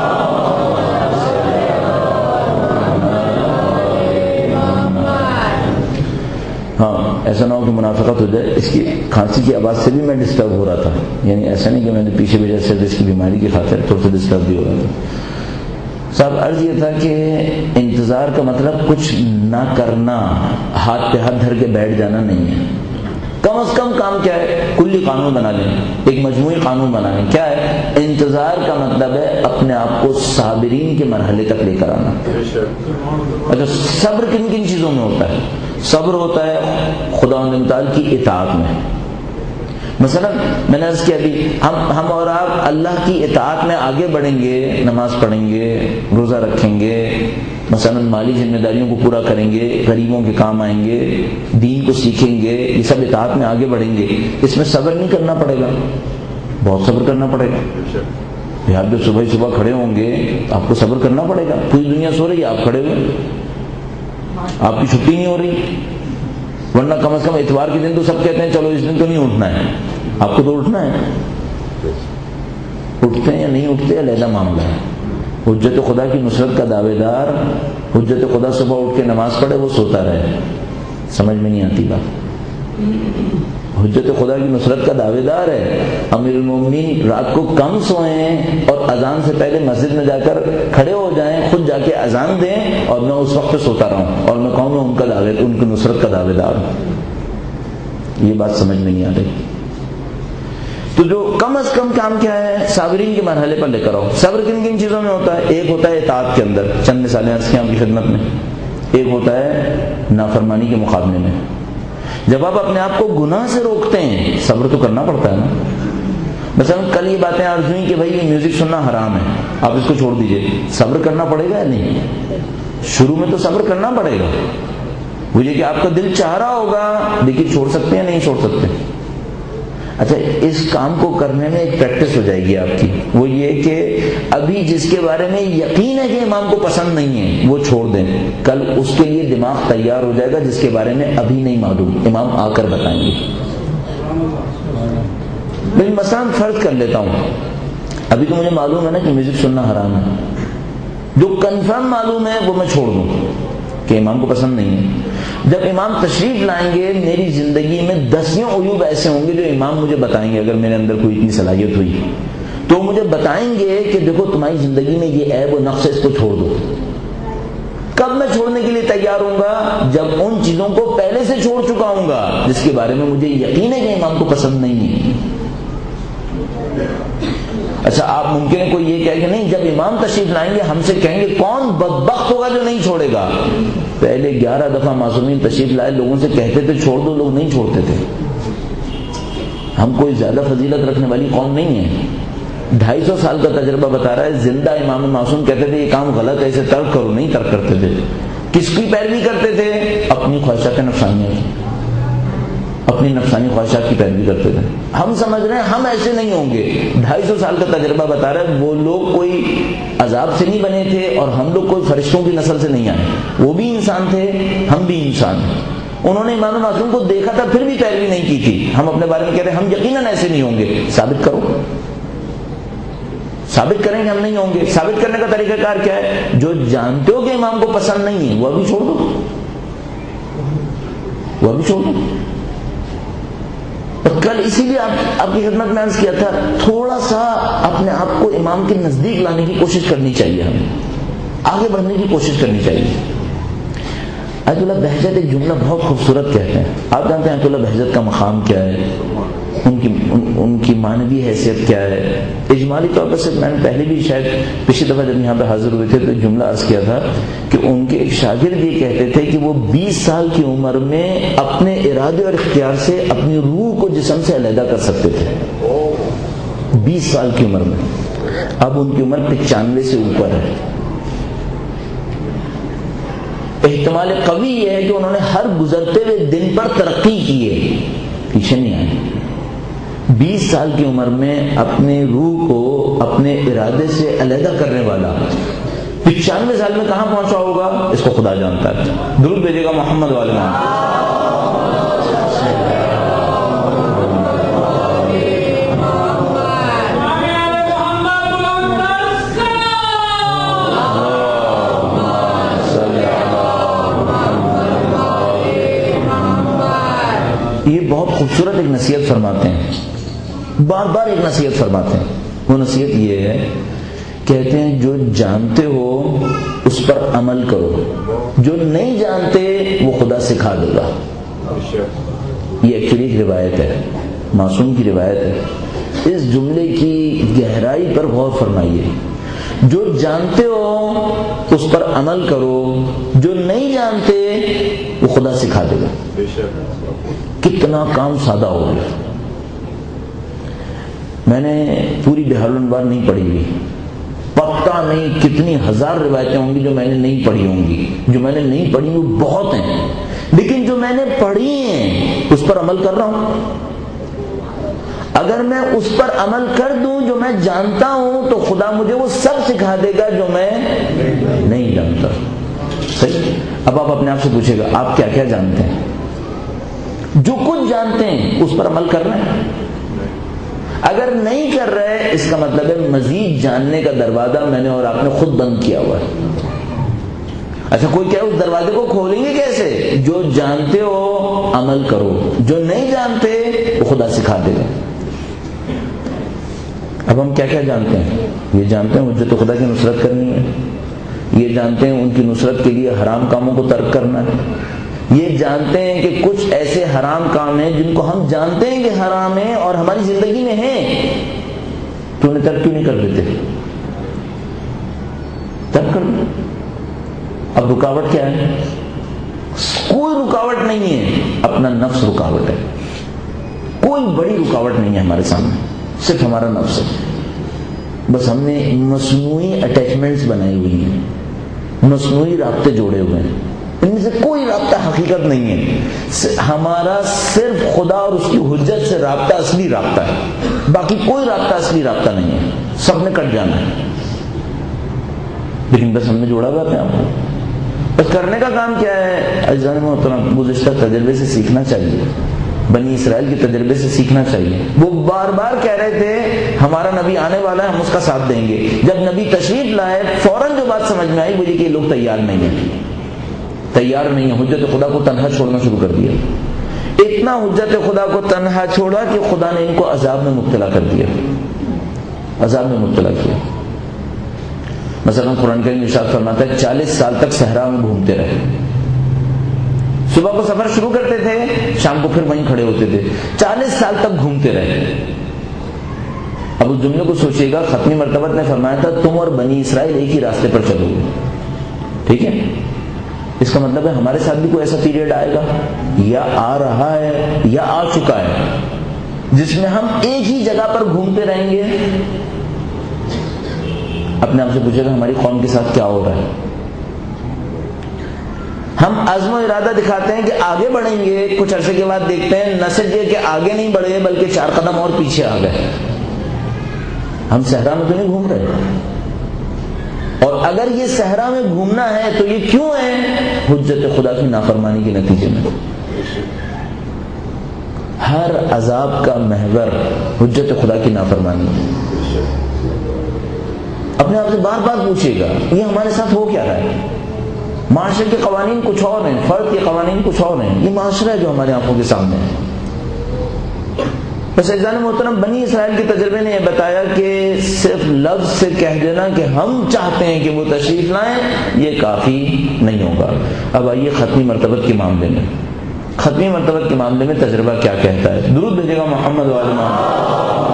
ہاں ایسا نہ ہو کہ منافقت ہو جائے. اس کی کھانسی کی آواز سے بھی میں ڈسٹرب ہو رہا تھا، یعنی ایسا نہیں کہ میں نے پیچھے بھیجا صرف اس کی بیماری کی خاطر تھوڑا سا ڈسٹرب بھی ہو رہا تھا. صاحب عرض یہ تھا کہ انتظار کا مطلب کچھ نہ کرنا، ہاتھ پہ ہاتھ دھر کے بیٹھ جانا نہیں ہے. کم از کم کام کیا ہے؟ کلی قانون بنا لیں، ایک مجموعی قانون بنا لیں. کیا ہے؟ انتظار کا مطلب ہے اپنے آپ کو صابرین کے مرحلے تک لے کر آنا. اچھا صبر کن کن چیزوں میں ہوتا ہے؟ صبر ہوتا ہے خدا متعال کی اطاعت میں. مثلا میں نے عرض کیا ابھی ہم ہم اور آپ اللہ کی اطاعت میں آگے بڑھیں گے، نماز پڑھیں گے، روزہ رکھیں گے، مثلا مالی ذمہ داریوں کو پورا کریں گے، غریبوں کے کام آئیں گے، دین کو سیکھیں گے، یہ سب اطاعت میں آگے بڑھیں گے. اس میں صبر نہیں کرنا پڑے گا، بہت صبر کرنا پڑے گا. آپ جو صبح صبح کھڑے ہوں گے آپ کو صبر کرنا پڑے گا. پوری دنیا سو رہی ہے، آپ کھڑے ہوئے، آپ کی چھٹی نہیں ہو رہی. ورنہ کم از کم اتوار کے دن تو سب کہتے ہیں چلو اس دن تو نہیں اٹھنا ہے، آپ کو تو اٹھنا ہے. اٹھتے ہیں یا نہیں اٹھتے علیحدہ معاملہ ہے. حجت خدا کی نصرت کا دعوے دار، حجت خدا صبح اٹھ کے نماز پڑھے وہ سوتا رہے، سمجھ میں نہیں آتی بات. حجت خدا کی نصرت کا دعوے دار ہے امیر المومنین رات کو کم سوئیں اور اذان سے پہلے مسجد میں جا کر کھڑے ہو جائیں، خود جا کے اذان دیں اور میں اس وقت سوتا رہوں اور میں کہوں میں ان کا دعوے ان کی نصرت کا دعوے دار ہوں. یہ بات سمجھ میں نہیں آ رہی. تو جو کم از کم کام کیا ہے؟ صابرین کے مرحلے پر لے کر آؤ. صبر کن کن چیزوں میں ہوتا ہے؟ ایک ہوتا ہے اطاعت کے اندر، چند مثالیں عرض کی آپ کی خدمت میں. ایک ہوتا ہے نافرمانی کے مقابلے میں. جب آپ اپنے آپ کو گناہ سے روکتے ہیں صبر تو کرنا پڑتا ہے نا. مثلا کل یہ باتیں عرض ہوئی کہ بھائی یہ میوزک سننا حرام ہے، آپ اس کو چھوڑ دیجئے، صبر کرنا پڑے گا یا نہیں؟ شروع میں تو صبر کرنا پڑے گا. وہ یہ کہ آپ کا دل چاہ رہا ہوگا لیکن چھوڑ سکتے ہیں نہیں چھوڑ سکتے. اچھا اس کام کو کرنے میں ایک پریکٹس ہو جائے گی آپ کی، وہ یہ کہ ابھی جس کے بارے میں یقین ہے کہ امام کو پسند نہیں ہے وہ چھوڑ دیں. کل اس کے لیے دماغ تیار ہو جائے گا جس کے بارے میں ابھی نہیں معلوم، امام آ کر بتائیں گے. میں مثلا فرض کر لیتا ہوں ابھی تو مجھے معلوم ہے نا کہ میوزک سننا حرام ہے، جو کنفرم معلوم ہے وہ میں چھوڑ دوں کہ امام کو پسند نہیں ہے. جب امام تشریف لائیں گے میری زندگی میں دسیوں عیوب ایسے ہوں گے جو امام مجھے بتائیں گے. اگر میرے اندر کوئی اتنی صلاحیت ہوئی تو مجھے بتائیں گے کہ دیکھو تمہاری زندگی میں یہ عیب و نقص ہے، اس کو چھوڑ دو. کب میں چھوڑنے کے لیے تیار ہوں گا؟ جب ان چیزوں کو پہلے سے چھوڑ چکا ہوں گا جس کے بارے میں مجھے یقین ہے کہ امام کو پسند نہیں ہے. اچھا آپ ممکن ہے کوئی یہ کہے کہ نہیں جب امام تشریف لائیں گے ہم سے کہیں گے کون بدبخت ہوگا جو نہیں چھوڑے گا. پہلے گیارہ دفعہ معصومین تشریف لائے، لوگوں سے کہتے تھے چھوڑ دو، لوگ نہیں چھوڑتے تھے. ہم کوئی زیادہ فضیلت رکھنے والی قوم نہیں ہے. ڈھائی سو سال کا تجربہ بتا رہا ہے، زندہ امام معصوم کہتے تھے یہ کام غلط ہے، اسے ترک کرو، نہیں ترک کرتے تھے. کس کی پیروی کرتے تھے؟ اپنی خواہشات نفسانیہ کی، اپنی نفسانی خواہشات کی پیروی کرتے تھے. ہم سمجھ رہے ہیں ہم ایسے نہیں ہوں گے. ڈھائی سو سال کا تجربہ بتا رہا ہے وہ لوگ کوئی عذاب سے نہیں بنے تھے اور ہم لوگ کوئی فرشتوں کی نسل سے نہیں آئے. وہ بھی انسان تھے، ہم بھی انسان ہیں. انہوں نے امام معصوم کو دیکھا تھا پھر بھی پیروی نہیں کی تھی. ہم اپنے بارے میں کہتے ہیں ہم یقیناً ایسے نہیں ہوں گے. ثابت کرو، ثابت کریں کہ ہم نہیں ہوں گے. ثابت کرنے کا طریقہ کار کیا ہے؟ جو جانتے ہو کہ امام کو پسند نہیں ہے وہ بھی چھوڑ دو، وہ بھی چھوڑ دو. اور کل اسی لیے آپ آپ کی خدمت میں عرض کیا تھا، تھوڑا سا اپنے آپ کو امام کے نزدیک لانے کی کوشش کرنی چاہیے، ہمیں آگے بڑھنے کی کوشش کرنی چاہیے. آیت اللہ بہجت ایک جملہ بہت خوبصورت کہتے ہیں. آپ جانتے ہیں آیت اللہ بہجت کا مقام کیا ہے، ان کی ان, ان کی معنوی حیثیت کیا ہے؟ اجمالی طور پر سے میں نے پہلے بھی شاید پچھلی دفعہ جب یہاں پہ حاضر ہوئے تھے تو جملہ عرض کیا تھا کہ ان کے ایک شاگرد یہ کہتے تھے کہ وہ بیس سال کی عمر میں اپنے ارادے اور اختیار سے اپنی روح کو جسم سے علیحدہ کر سکتے تھے. بیس سال کی عمر میں. اب ان کی عمر پچانوے سے اوپر ہے. احتمال قوی یہ ہے کہ انہوں نے ہر گزرتے ہوئے دن پر ترقی کی ہے، پیچھے نہیں آئے. بیس سال کی عمر میں اپنے روح کو اپنے ارادے سے علیحدہ کرنے والا پچانوے سال میں کہاں پہنچا ہوگا اس کو خدا جانتا ہے. درود بھیجے گا محمد والے محمد. یہ بہت خوبصورت ایک نصیحت فرماتے ہیں، بار بار ایک نصیحت فرماتے ہیں. وہ نصیحت یہ ہے، کہتے ہیں جو جانتے ہو اس پر عمل کرو، جو نہیں جانتے وہ خدا سکھا دے گا. یہ ایکچولی ایک روایت ہے، معصوم کی روایت ہے. اس جملے کی گہرائی پر غور فرمائیے. جو جانتے ہو اس پر عمل کرو، جو نہیں جانتے وہ خدا سکھا دے گا. کتنا کام سادہ ہو گیا. میں نے پوری بہار الانوار نہیں پڑھی ہوئی، پکا نہیں کتنی ہزار روایتیں ہوں گی جو میں نے نہیں پڑھی ہوں گی. جو میں نے نہیں پڑھی وہ بہت ہیں، لیکن جو میں نے پڑھی ہیں اس پر عمل کر رہا ہوں. اگر میں اس پر عمل کر دوں جو میں جانتا ہوں تو خدا مجھے وہ سب سکھا دے گا جو میں نہیں جانتا. صحیح. اب آپ اپنے آپ سے پوچھے گا آپ کیا کیا جانتے ہیں؟ جو کچھ جانتے ہیں اس پر عمل کر رہے ہیں. اگر نہیں کر رہے اس کا مطلب ہے مزید جاننے کا دروازہ میں نے اور آپ نے خود بند کیا ہوا ہے. اچھا کوئی کیا اس دروازے کو کھولیں گے کیسے؟ جو جانتے ہو عمل کرو، جو نہیں جانتے وہ خدا سکھا دے گا. اب ہم کیا کیا جانتے ہیں؟ یہ جانتے ہیں مجھے تو خدا کی نصرت کرنی ہے، یہ جانتے ہیں ان کی نصرت کے لیے حرام کاموں کو ترک کرنا ہے، یہ جانتے ہیں کہ کچھ ایسے حرام کام ہیں جن کو ہم جانتے ہیں کہ حرام ہیں اور ہماری زندگی میں ہیں، تو انہیں ترک کیوں نہیں کر دیتے؟ ترک کر دیں. اب رکاوٹ کیا ہے؟ کوئی رکاوٹ نہیں ہے، اپنا نفس رکاوٹ ہے. کوئی بڑی رکاوٹ نہیں ہے ہمارے سامنے، صرف ہمارا نفس ہے. بس ہم نے مصنوعی اٹیچمنٹس بنائی ہوئی ہیں، مصنوعی رابطے جوڑے ہوئے ہیں. ان میں سے کوئی رابطہ حقیقت نہیں ہے. ہمارا صرف خدا اور اس کی حجت سے رابطہ اصلی رابطہ ہے، باقی کوئی رابطہ اصلی رابطہ نہیں ہے. سب نے کٹ جانا ہے، لیکن بس ہم نے جوڑا ہوا اپنے آپ کو. بس کرنے کا کام کیا ہے؟ عزیزان محترم گزشتہ تجربے سے سیکھنا چاہیے، بنی اسرائیل کے تجربے سے سیکھنا چاہیے. وہ بار بار کہہ رہے تھے ہمارا نبی آنے والا ہے، ہم اس کا ساتھ دیں گے. جب نبی تشریف لائے فوراً جو بات سمجھ میں آئی وہ یہ کہ یہ لوگ تیار نہیں ہیں، تیار نہیں ہیں. حجت خدا کو تنہا چھوڑنا شروع کر دیا. اتنا حجت خدا کو تنہا چھوڑا کہ خدا نے ان کو عذاب میں مبتلا کر دیا، عذاب میں مبتلا کیا. مثلا قرآن کریم ارشاد فرماتا ہے چالیس سال تک صحرا میں گھومتے رہے. صبح کو سفر شروع کرتے تھے، شام کو پھر وہیں کھڑے ہوتے تھے. چالیس سال تک گھومتے رہے. اب اس جملے کو سوچیے گا، ختمی مرتبہ نے فرمایا تھا تم اور بنی اسرائیل ایک ہی راستے پر چلو گے، ٹھیک ہے؟ اس کا مطلب ہے ہمارے ساتھ بھی کوئی ایسا پیریڈ آئے گا یا آ رہا ہے یا آ چکا ہے جس میں ہم ایک ہی جگہ پر گھومتے رہیں گے. اپنے آپ سے پوچھے گا ہماری قوم کے ساتھ کیا ہو رہا ہے. ہم عزم و ارادہ دکھاتے ہیں کہ آگے بڑھیں گے, کچھ عرصے کے بعد دیکھتے ہیں نہ صرف یہ کہ آگے نہیں بڑھے بلکہ چار قدم اور پیچھے آ گئے. ہم صحرا میں تو نہیں گھوم رہے, اور اگر یہ صحرا میں گھومنا ہے تو یہ کیوں ہے؟ حجت خدا کی نافرمانی کے نتیجے میں. ہر عذاب کا محور حجت خدا کی نافرمانی. اپنے آپ سے بار بار پوچھے گا یہ ہمارے ساتھ ہو کیا رہا ہے. معاشرے کے قوانین کچھ اور ہیں, فرد کے قوانین کچھ اور ہیں, یہ معاشرہ ہے جو ہمارے آنکھوں کے سامنے ہے. بس عزیزان محترم, بنی اسرائیل کے تجربے نے یہ بتایا کہ صرف لفظ سے کہہ دینا کہ ہم چاہتے ہیں کہ وہ تشریف لائیں یہ کافی نہیں ہوگا. اب آئیے ختمی مرتبت کے معاملے میں, ختمی مرتبت کے معاملے میں تجربہ کیا کہتا ہے. درود بھیجے گا محمد و آل محمد.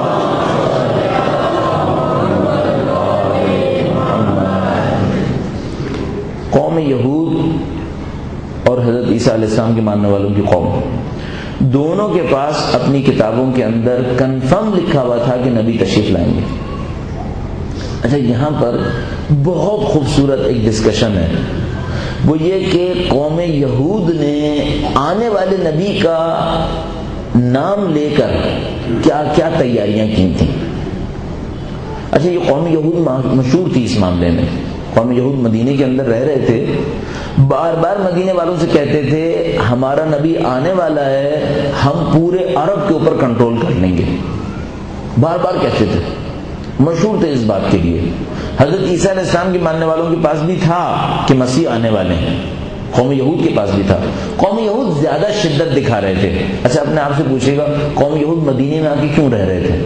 قوم یہود اور حضرت عیسیٰ علیہ السلام کے ماننے والوں کی قوم, دونوں کے پاس اپنی کتابوں کے اندر کنفرم لکھا ہوا تھا کہ نبی تشریف لائیں گے. اچھا, یہاں پر بہت خوبصورت ایک ڈسکشن ہے, وہ یہ کہ قوم یہود نے آنے والے نبی کا نام لے کر کیا کیا تیاریاں کی تھیں. اچھا, یہ قوم یہود مشہور تھی اس معاملے میں. قوم یہود مدینے کے اندر رہ رہے تھے, بار بار مدینے والوں سے کہتے تھے ہمارا نبی آنے والا ہے, ہم پورے عرب کے اوپر کنٹرول کر لیں گے. بار بار کہتے تھے, مشہور تھے اس بات کے لیے. حضرت عیسیٰ علیہ السلام کے ماننے والوں کے پاس بھی تھا کہ مسیح آنے والے ہیں, قوم یہود کے پاس بھی تھا. قوم یہود زیادہ شدت دکھا رہے تھے. اچھا, اپنے آپ سے پوچھے گا قوم یہود مدینے میں آ کے کیوں رہ رہے تھے؟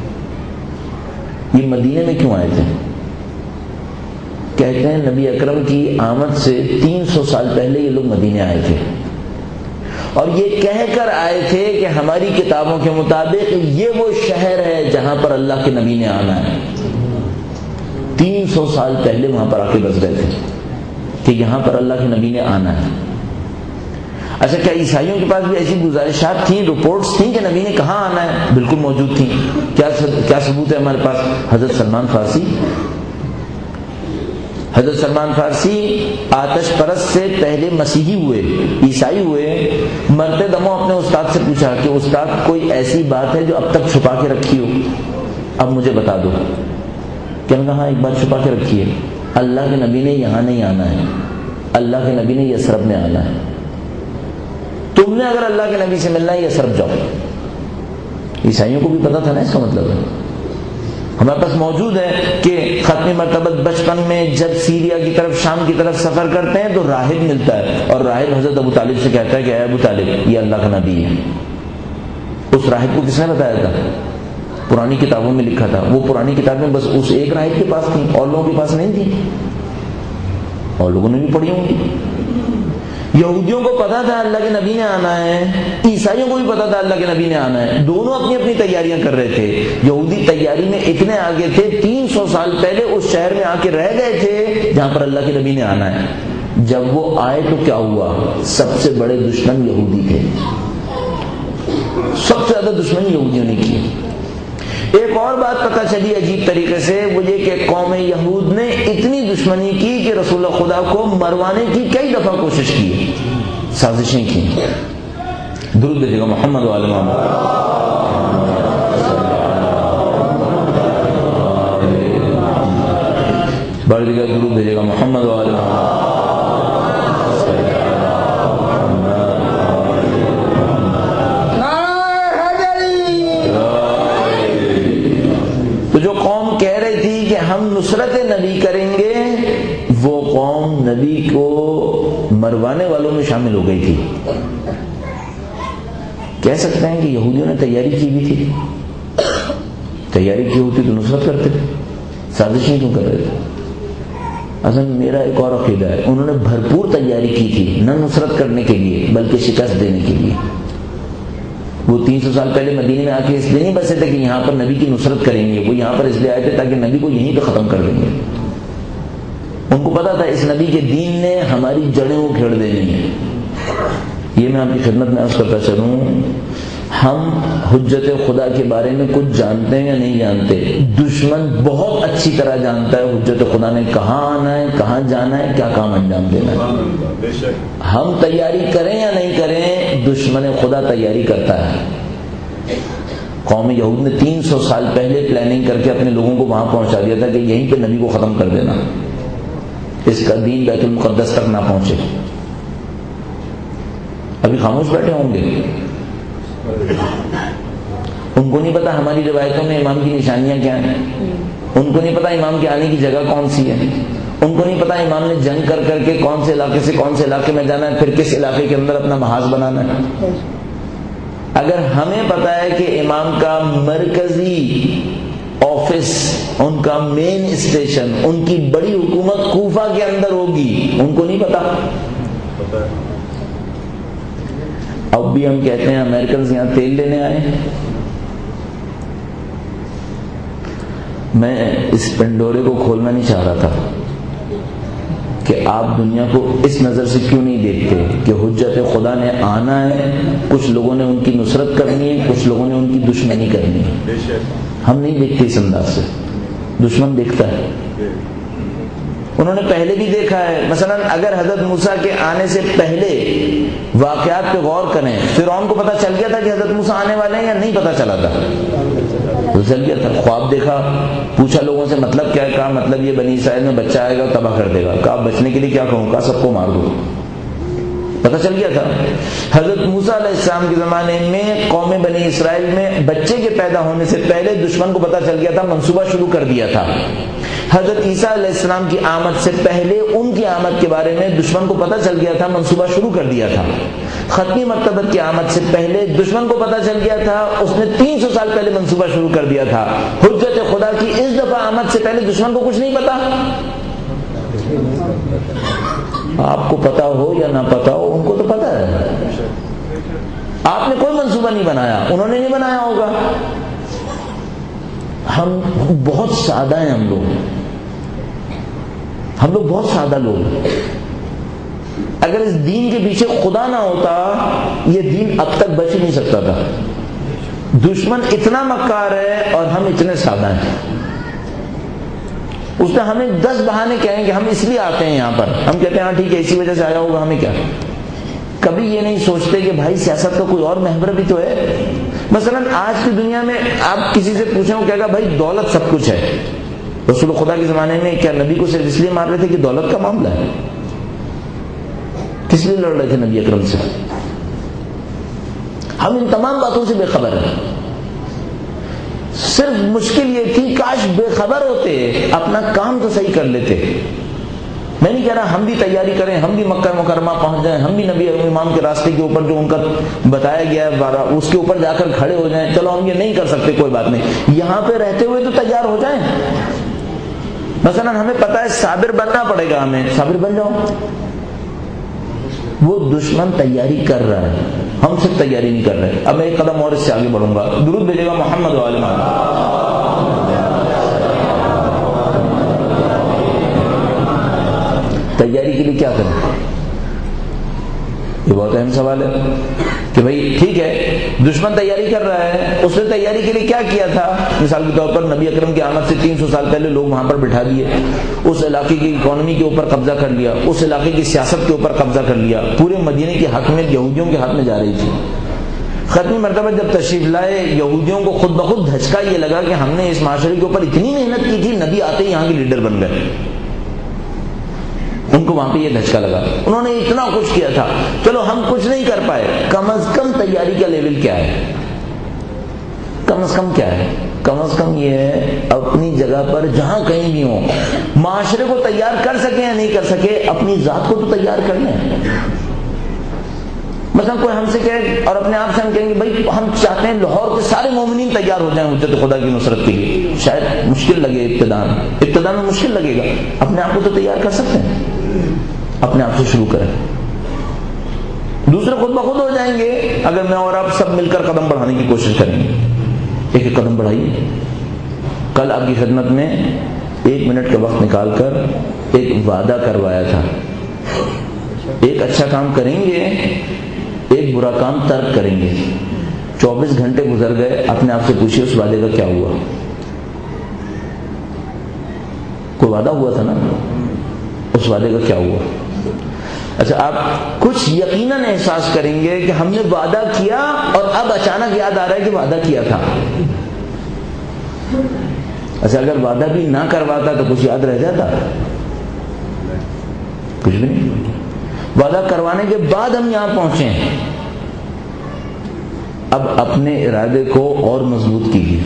یہ مدینے میں کیوں آئے تھے؟ کہتے ہیں نبی اکرم کی آمد سے تین سو سال پہلے یہ لوگ مدینے آئے تھے, اور یہ کہہ کر آئے تھے کہ ہماری کتابوں کے مطابق یہ وہ شہر ہے جہاں پر اللہ کے نبی نے آنا ہے. تین سو سال پہلے وہاں پر آ کے بس گئے تھے کہ یہاں پر اللہ کے نبی نے آنا ہے. اچھا, کیا عیسائیوں کے پاس بھی ایسی گزارشات تھیں, رپورٹس تھیں کہ نبی نے کہاں آنا ہے؟ بالکل موجود تھیں. کیا کیا ثبوت ہے ہمارے پاس؟ حضرت سلمان فارسی حضرت سلمان فارسی آتش پرست سے پہلے مسیحی ہوئے, عیسائی ہوئے. مرتے دموں اپنے استاد سے پوچھا کہ استاد کوئی ایسی بات ہے جو اب تک چھپا کے رکھی ہو, اب مجھے بتا دو. کہ نے کہا ایک بات چھپا کے رکھی ہے, اللہ کے نبی نے یہاں نہیں آنا ہے, اللہ کے نبی نے یثرب میں آنا ہے. تم نے اگر اللہ کے نبی سے ملنا ہے یثرب جاؤ. عیسائیوں کو بھی پتا تھا نا اس کا مطلب ہے. ہمارے پاس موجود ہے کہ ختمی مرتبت بچپن میں جب سیریا کی طرف شام کی طرف سفر کرتے ہیں تو راہب ملتا ہے, اور راہب حضرت ابو طالب سے کہتا ہے کہ اے ابو طالب یہ اللہ کا نبی ہے. اس راہب کو کس نے بتایا تھا؟ پرانی کتابوں میں لکھا تھا. وہ پرانی کتابیں بس اس ایک راہب کے پاس تھیں, اور لوگوں کے پاس نہیں تھیں, اور لوگوں نے بھی پڑھی ہوں گی. یہودیوں کو پتا تھا اللہ کے نبی نے آنا ہے, عیسائیوں کو بھی پتا تھا اللہ کے نبی نے آنا ہے. دونوں اپنی اپنی تیاریاں کر رہے تھے. یہودی تیاری میں اتنے آگے تھے, تین سو سال پہلے اس شہر میں آ کے رہ گئے تھے جہاں پر اللہ کے نبی نے آنا ہے. جب وہ آئے تو کیا ہوا؟ سب سے بڑے دشمن یہودی تھے, سب سے زیادہ دشمنی یہودیوں نے کی. ایک اور بات پتہ چلی عجیب طریقے سے, وہ یہ کہ قوم یہود نے اتنی دشمنی کی کہ رسول اللہ خدا کو مروانے کی کئی دفعہ کوشش کی, سازشیں کی. درود بھیجے گا محمد و آل محمد. بڑھ جگہ درود بھیجے گا محمد و آل محمد. ہم نصرت نبی کریں گے, وہ قوم نبی کو مروانے والوں میں شامل ہو گئی تھی. کہہ سکتے ہیں کہ یہودیوں نے تیاری کی بھی تھی, تیاری کی ہوتی تو نصرت کرتے, سازشیں کیوں کر رہے تھے؟ اصل میرا ایک اور عقیدہ ہے, انہوں نے بھرپور تیاری کی تھی, نہ نصرت کرنے کے لیے بلکہ شکست دینے کے لیے. وہ تین سو سال پہلے مدینے میں آ کے اس لیے نہیں بسے تھے کہ یہاں پر نبی کی نصرت کریں گے, وہ یہاں پر اس لیے آئے تھے تاکہ نبی کو یہیں پہ ختم کر دیں گے. ان کو پتا تھا اس نبی کے دین نے ہماری جڑیں اکھیڑ دینی ہے. یہ میں آپ کی خدمت میں عرض کرتا چلوں، ہم حجت خدا کے بارے میں کچھ جانتے ہیں یا نہیں جانتے؟ دشمن بہت اچھی طرح جانتا ہے حجت خدا نے کہاں آنا ہے، کہاں جانا ہے، کیا کام انجام دینا ہے. ہم تیاری کریں یا نہیں کریں، دشمن خدا تیاری کرتا ہے. قوم یہود نے تین سو سال پہلے پلاننگ کر کے اپنے لوگوں کو وہاں پہنچا دیا تھا کہ یہیں پہ نبی کو ختم کر دینا، اس کا دین بیت المقدس تک نہ پہنچے. ابھی خاموش بیٹھے ہوں گے. ان کو نہیں پتا ہماری روایتوں میں امام کی نشانیاں کیا ہیں، ان کو نہیں پتا امام کے آنے کی جگہ کون سی ہے، ان کو نہیں پتا امام نے جنگ کر کر کے کون سے علاقے سے کون سے علاقے میں جانا ہے، پھر کس علاقے کے اندر اپنا محاذ بنانا ہے. اگر ہمیں پتا ہے کہ امام کا مرکزی آفس، ان کا مین اسٹیشن، ان کی بڑی حکومت کوفہ کے اندر ہوگی، ان کو نہیں پتا. اب بھی ہم کہتے ہیں امریکنز یہاں تیل لینے آئے. میں اس پنڈورے کو کھولنا نہیں چاہ رہا تھا کہ آپ دنیا کو اس نظر سے کیوں نہیں دیکھتے کہ حجت خدا نے آنا ہے، کچھ لوگوں نے ان کی نصرت کرنی ہے، کچھ لوگوں نے ان کی دشمنی کرنی ہے. ہم نہیں دیکھتے اس انداز سے، دشمن دیکھتا ہے. انہوں نے پہلے بھی دیکھا ہے. مثلا اگر حضرت موسیٰ کے آنے سے پہلے واقعات پہ غور کریں، فرعون کو پتا چل گیا تھا کہ حضرت موسیٰ آنے والے ہیں یا نہیں پتا چلا تھا؟ چل گیا تھا. خواب دیکھا، پوچھا لوگوں سے مطلب کیا ہے، کہا مطلب یہ بنی اسرائیل میں بچہ آئے گا تباہ کر دے گا. کہا بچنے کے لیے کیا کہوں؟ کہا سب کو مار دو. پتہ چل گیا تھا. حضرت موسیٰ علیہ السلام کے زمانے میں قوم بنی اسرائیل میں بچے کے پیدا ہونے سے پہلے دشمن کو پتہ چل گیا تھا، منصوبہ شروع کر دیا تھا. حضرت عیسیٰ علیہ السلام کی آمد سے پہلے ان کی آمد کے بارے میں دشمن کو پتہ چل گیا تھا، منصوبہ شروع کر دیا تھا. ختمی مرتبت کی آمد سے پہلے دشمن کو پتہ چل گیا تھا، اس نے تین سو سال پہلے منصوبہ شروع کر دیا تھا. حجت خدا کی اس دفعہ آمد سے پہلے دشمن کو کچھ نہیں پتا. آپ کو پتا ہو یا نہ پتا ہو، ان کو تو پتا ہے. آپ نے کوئی منصوبہ نہیں بنایا، انہوں نے نہیں بنایا ہوگا. ہم بہت سادہ ہیں، ہم لوگ ہم لوگ بہت سادہ لوگ. اگر اس دین کے پیچھے خدا نہ ہوتا، یہ دین اب تک بچ ہی نہیں سکتا تھا. دشمن اتنا مکار ہے اور ہم اتنے سادہ ہیں. اس نے ہمیں دس بہانے کہیں کہ ہم اس لیے آتے ہیں یہاں پر. ہم کہتے ہیں ہاں ٹھیک ہے اسی وجہ سے آیا ہوگا، ہمیں کیا. کبھی یہ نہیں سوچتے کہ بھائی سیاست کا کوئی اور محور بھی تو ہے. مثلا آج کی دنیا میں آپ کسی سے پوچھیں، وہ کہے گا بھائی دولت سب کچھ ہے. رسول خدا کے زمانے میں کیا نبی کو صرف اس لیے مار رہے تھے کہ دولت کا معاملہ ہے؟ کس لیے لڑ رہے تھے نبی اکرم سے؟ ہم ان تمام باتوں سے بے خبر ہیں. صرف مشکل یہ تھی کاش بے خبر ہوتے، اپنا کام تو صحیح کر لیتے. میں نہیں کہہ رہا ہم بھی تیاری کریں، ہم بھی مکہ مکرمہ پہنچ جائیں، ہم بھی نبی امام کے راستے کے اوپر جو ان کا بتایا گیا ہے اس کے اوپر جا کر کھڑے ہو جائیں. چلو ہم یہ نہیں کر سکتے، کوئی بات نہیں، یہاں پہ رہتے ہوئے تو تیار ہو جائیں. مثلا ہمیں پتا ہے صابر بننا پڑے گا، ہمیں صابر بن جاؤ. وہ دشمن تیاری کر رہا ہے، ہم صرف تیاری نہیں کر رہے. اب میں ایک قدم اور اس سے آگے بڑھوں گا. درود بھیجے گا محمد و آل محمد. تیاری کے لیے کیا کریں؟ یہ بہت اہم سوال ہے کہ بھائی ٹھیک ہے دشمن تیاری کر رہا ہے، اس نے تیاری کے لیے کیا کیا تھا؟ مثال کے طور پر نبی اکرم کی آمد سے تین سو سال پہلے لوگ وہاں پر بٹھا دیے، اس علاقے کی اکانومی کے اوپر قبضہ کر لیا، اس علاقے کی سیاست کے اوپر قبضہ کر لیا. پورے مدینے کی حاکمیت یہودیوں کے ہاتھ میں جا رہی تھی. ختمی مرتبہ جب تشریف لائے، یہودیوں کو خود بخود دھچکا یہ لگا کہ ہم نے اس معاشرے کے اوپر اتنی محنت کی تھی، نبی آتے ہی یہاں کے لیڈر بن گئے. ان کو وہاں پہ یہ دھچکا لگا. انہوں نے اتنا کچھ کیا تھا، چلو ہم کچھ نہیں کر پائے، کم از کم تیاری کا لیول کیا ہے؟ کم از کم کیا ہے؟ کم از کم یہ ہے اپنی جگہ پر جہاں کہیں بھی ہوں، معاشرے کو تیار کر سکیں یا نہیں کر سکے، اپنی ذات کو تو تیار کر لیں. مثلا کوئی ہم سے کہے اور اپنے آپ سے ہم کہیں گے بھائی ہم چاہتے ہیں لاہور کے سارے مومنین تیار ہو جائیں حجت خدا کی نصرت کے لیے. شاید مشکل لگے، ابتداء ابتداء میں مشکل لگے گا. اپنے آپ کو تو تیار کر سکتے ہیں، اپنے آپ سے شروع کریں. دوسرے خود بخود ہو جائیں گے اگر میں اور آپ سب مل کر قدم بڑھانے کی کوشش کریں گے. ایک ایک قدم بڑھائیے. کل آپ کی خدمت میں ایک منٹ کا وقت نکال کر ایک وعدہ کروایا تھا، ایک اچھا کام کریں گے، ایک برا کام ترک کریں گے. چوبیس گھنٹے گزر گئے، اپنے آپ سے پوچھیے اس وعدے کا کیا ہوا؟ کوئی وعدہ ہوا تھا نا، اس وعدے کا کیا ہوا؟ اچھا آپ کچھ یقیناً احساس کریں گے کہ ہم نے وعدہ کیا اور اب اچانک یاد آ رہا ہے کہ وعدہ کیا تھا. اچھا اگر وعدہ بھی نہ کرواتا تو کچھ یاد رہ جاتا؟ کچھ بھی نہیں. وعدہ کروانے کے بعد ہم یہاں پہنچے ہیں. اب اپنے ارادے کو اور مضبوط کیجیے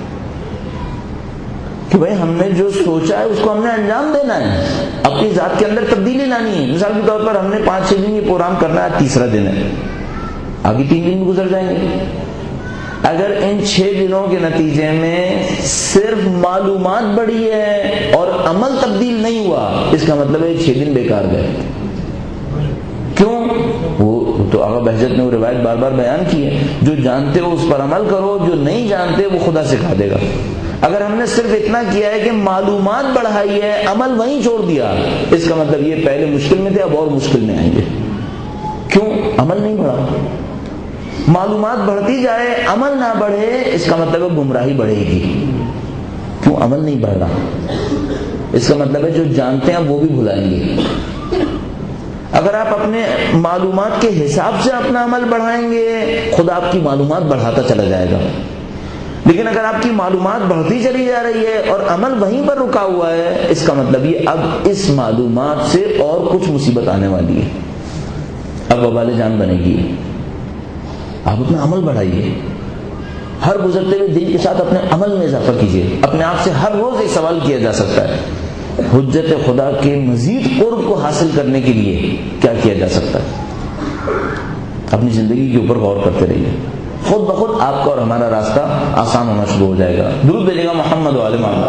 کہ بھائی ہم نے جو سوچا ہے اس کو ہم نے انجام دینا ہے، اپنی ذات کے اندر تبدیلی لانی ہے. مثال کے طور پر ہم نے پانچ چھ دن یہ پروگرام کرنا ہے، تیسرا دن ہے، آگے تین دن بھی گزر جائیں گے. اگر ان چھ دنوں کے نتیجے میں صرف معلومات بڑھی ہے اور عمل تبدیل نہیں ہوا، اس کا مطلب ہے چھ دن بیکار گئے. کیوں؟ وہ تو آغا بہجت نے وہ روایت بار بار بیان کی ہے، جو جانتے ہو اس پر عمل کرو، جو نہیں جانتے وہ خدا سکھا دے گا. اگر ہم نے صرف اتنا کیا ہے کہ معلومات بڑھائی ہے، عمل وہیں چھوڑ دیا، اس کا مطلب یہ پہلے مشکل میں تھے اب اور مشکل میں آئیں گے. کیوں؟ عمل نہیں بڑھا. معلومات بڑھتی جائے عمل نہ بڑھے، اس کا مطلب ہے گمراہی بڑھے گی. کیوں؟ عمل نہیں بڑھ رہا، اس کا مطلب ہے جو جانتے ہیں وہ بھی بھلائیں گے. اگر آپ اپنے معلومات کے حساب سے اپنا عمل بڑھائیں گے، خدا آپ کی معلومات بڑھاتا چلا جائے گا. لیکن اگر آپ کی معلومات بڑھتی چلی جا رہی ہے اور عمل وہیں پر رکا ہوا ہے، اس کا مطلب یہ اب اس معلومات سے اور کچھ مصیبت آنے والی ہے، اب وبال جان بنے گی. آپ اپنا عمل بڑھائیے، ہر گزرتے ہوئے دن کے ساتھ اپنے عمل میں اضافہ کیجیے. اپنے آپ سے ہر روز ایک سوال کیا جا سکتا ہے، حجت خدا کے مزید قرب کو حاصل کرنے کے لیے کیا کیا جا سکتا ہے؟ اپنی زندگی کے اوپر غور کرتے رہیے، خود بخود آپ کا اور ہمارا راستہ آسان ہونا شروع ہو جائے گا. درود بھیجے گا محمد وعلی محمد.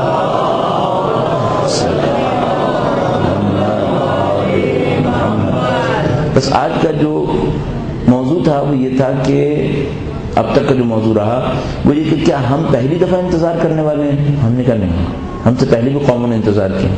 بس آج کا جو موضوع تھا وہ یہ تھا کہ اب تک کا جو موضوع رہا وہ یہ کہ کیا ہم پہلی دفعہ انتظار کرنے والے ہیں؟ ہم نے کہا نہیں، ہم سے پہلے بھی قوموں نے انتظار کیا.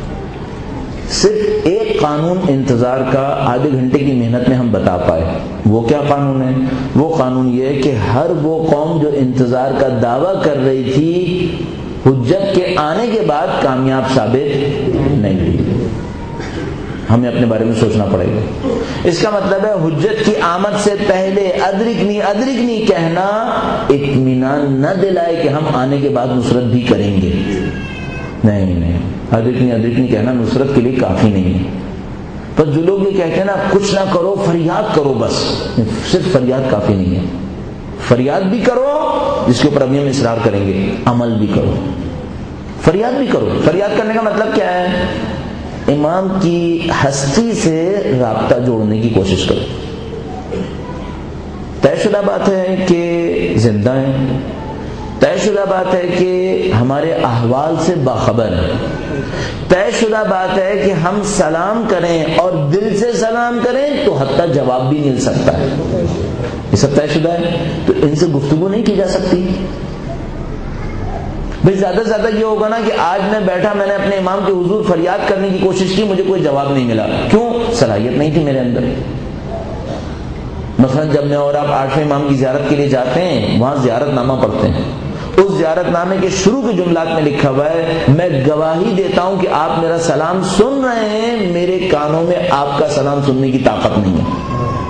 صرف ایک قانون انتظار کا آدھے گھنٹے کی محنت میں ہم بتا پائے. وہ کیا قانون ہے؟ وہ قانون یہ ہے کہ ہر وہ قوم جو انتظار کا دعویٰ کر رہی تھی حجت کے آنے کے بعد کامیاب ثابت نہیں ہوئی. ہمیں اپنے بارے میں سوچنا پڑے گا. اس کا مطلب ہے حجت کی آمد سے پہلے ادرکنی ادرکنی کہنا اطمینان نہ دلائے کہ ہم آنے کے بعد نصرت بھی کریں گے. نہیں نہیں، ادرکنی ادرکنی کہنا نصرت کے لیے کافی نہیں ہے. پر جو لوگ یہ کہتے ہیں نا کچھ نہ کرو فریاد کرو، بس صرف فریاد کافی نہیں ہے. فریاد بھی کرو جس کے اوپر ابھی ہم اصرار کریں گے، عمل بھی کرو. فریاد بھی کرو. فریاد کرنے کا مطلب کیا ہے؟ امام کی ہستی سے رابطہ جوڑنے کی کوشش کرو. طے شدہ بات ہے کہ زندہ ہیں، طے شدہ بات ہے کہ ہمارے احوال سے باخبر ہیں، طے شدہ بات ہے کہ ہم سلام کریں اور دل سے سلام کریں تو حتیٰ جواب بھی مل سکتا ہے. یہ سب طے شدہ ہے، تو ان سے گفتگو نہیں کی جا سکتی. بھئی زیادہ سے زیادہ یہ ہوگا نا کہ آج میں بیٹھا، میں نے اپنے امام کے حضور فریاد کرنے کی کوشش کی، مجھے کوئی جواب نہیں ملا. کیوں؟ صلاحیت نہیں تھی میرے اندر. مثلا جب میں اور آپ آٹھویں امام کی زیارت کے لیے جاتے ہیں، وہاں زیارت نامہ پڑھتے ہیں. اس زیارت نامے کے شروع کے جملات میں لکھا ہوا ہے میں گواہی دیتا ہوں کہ آپ میرا سلام سن رہے ہیں، میرے کانوں میں آپ کا سلام سننے کی طاقت نہیں ہے.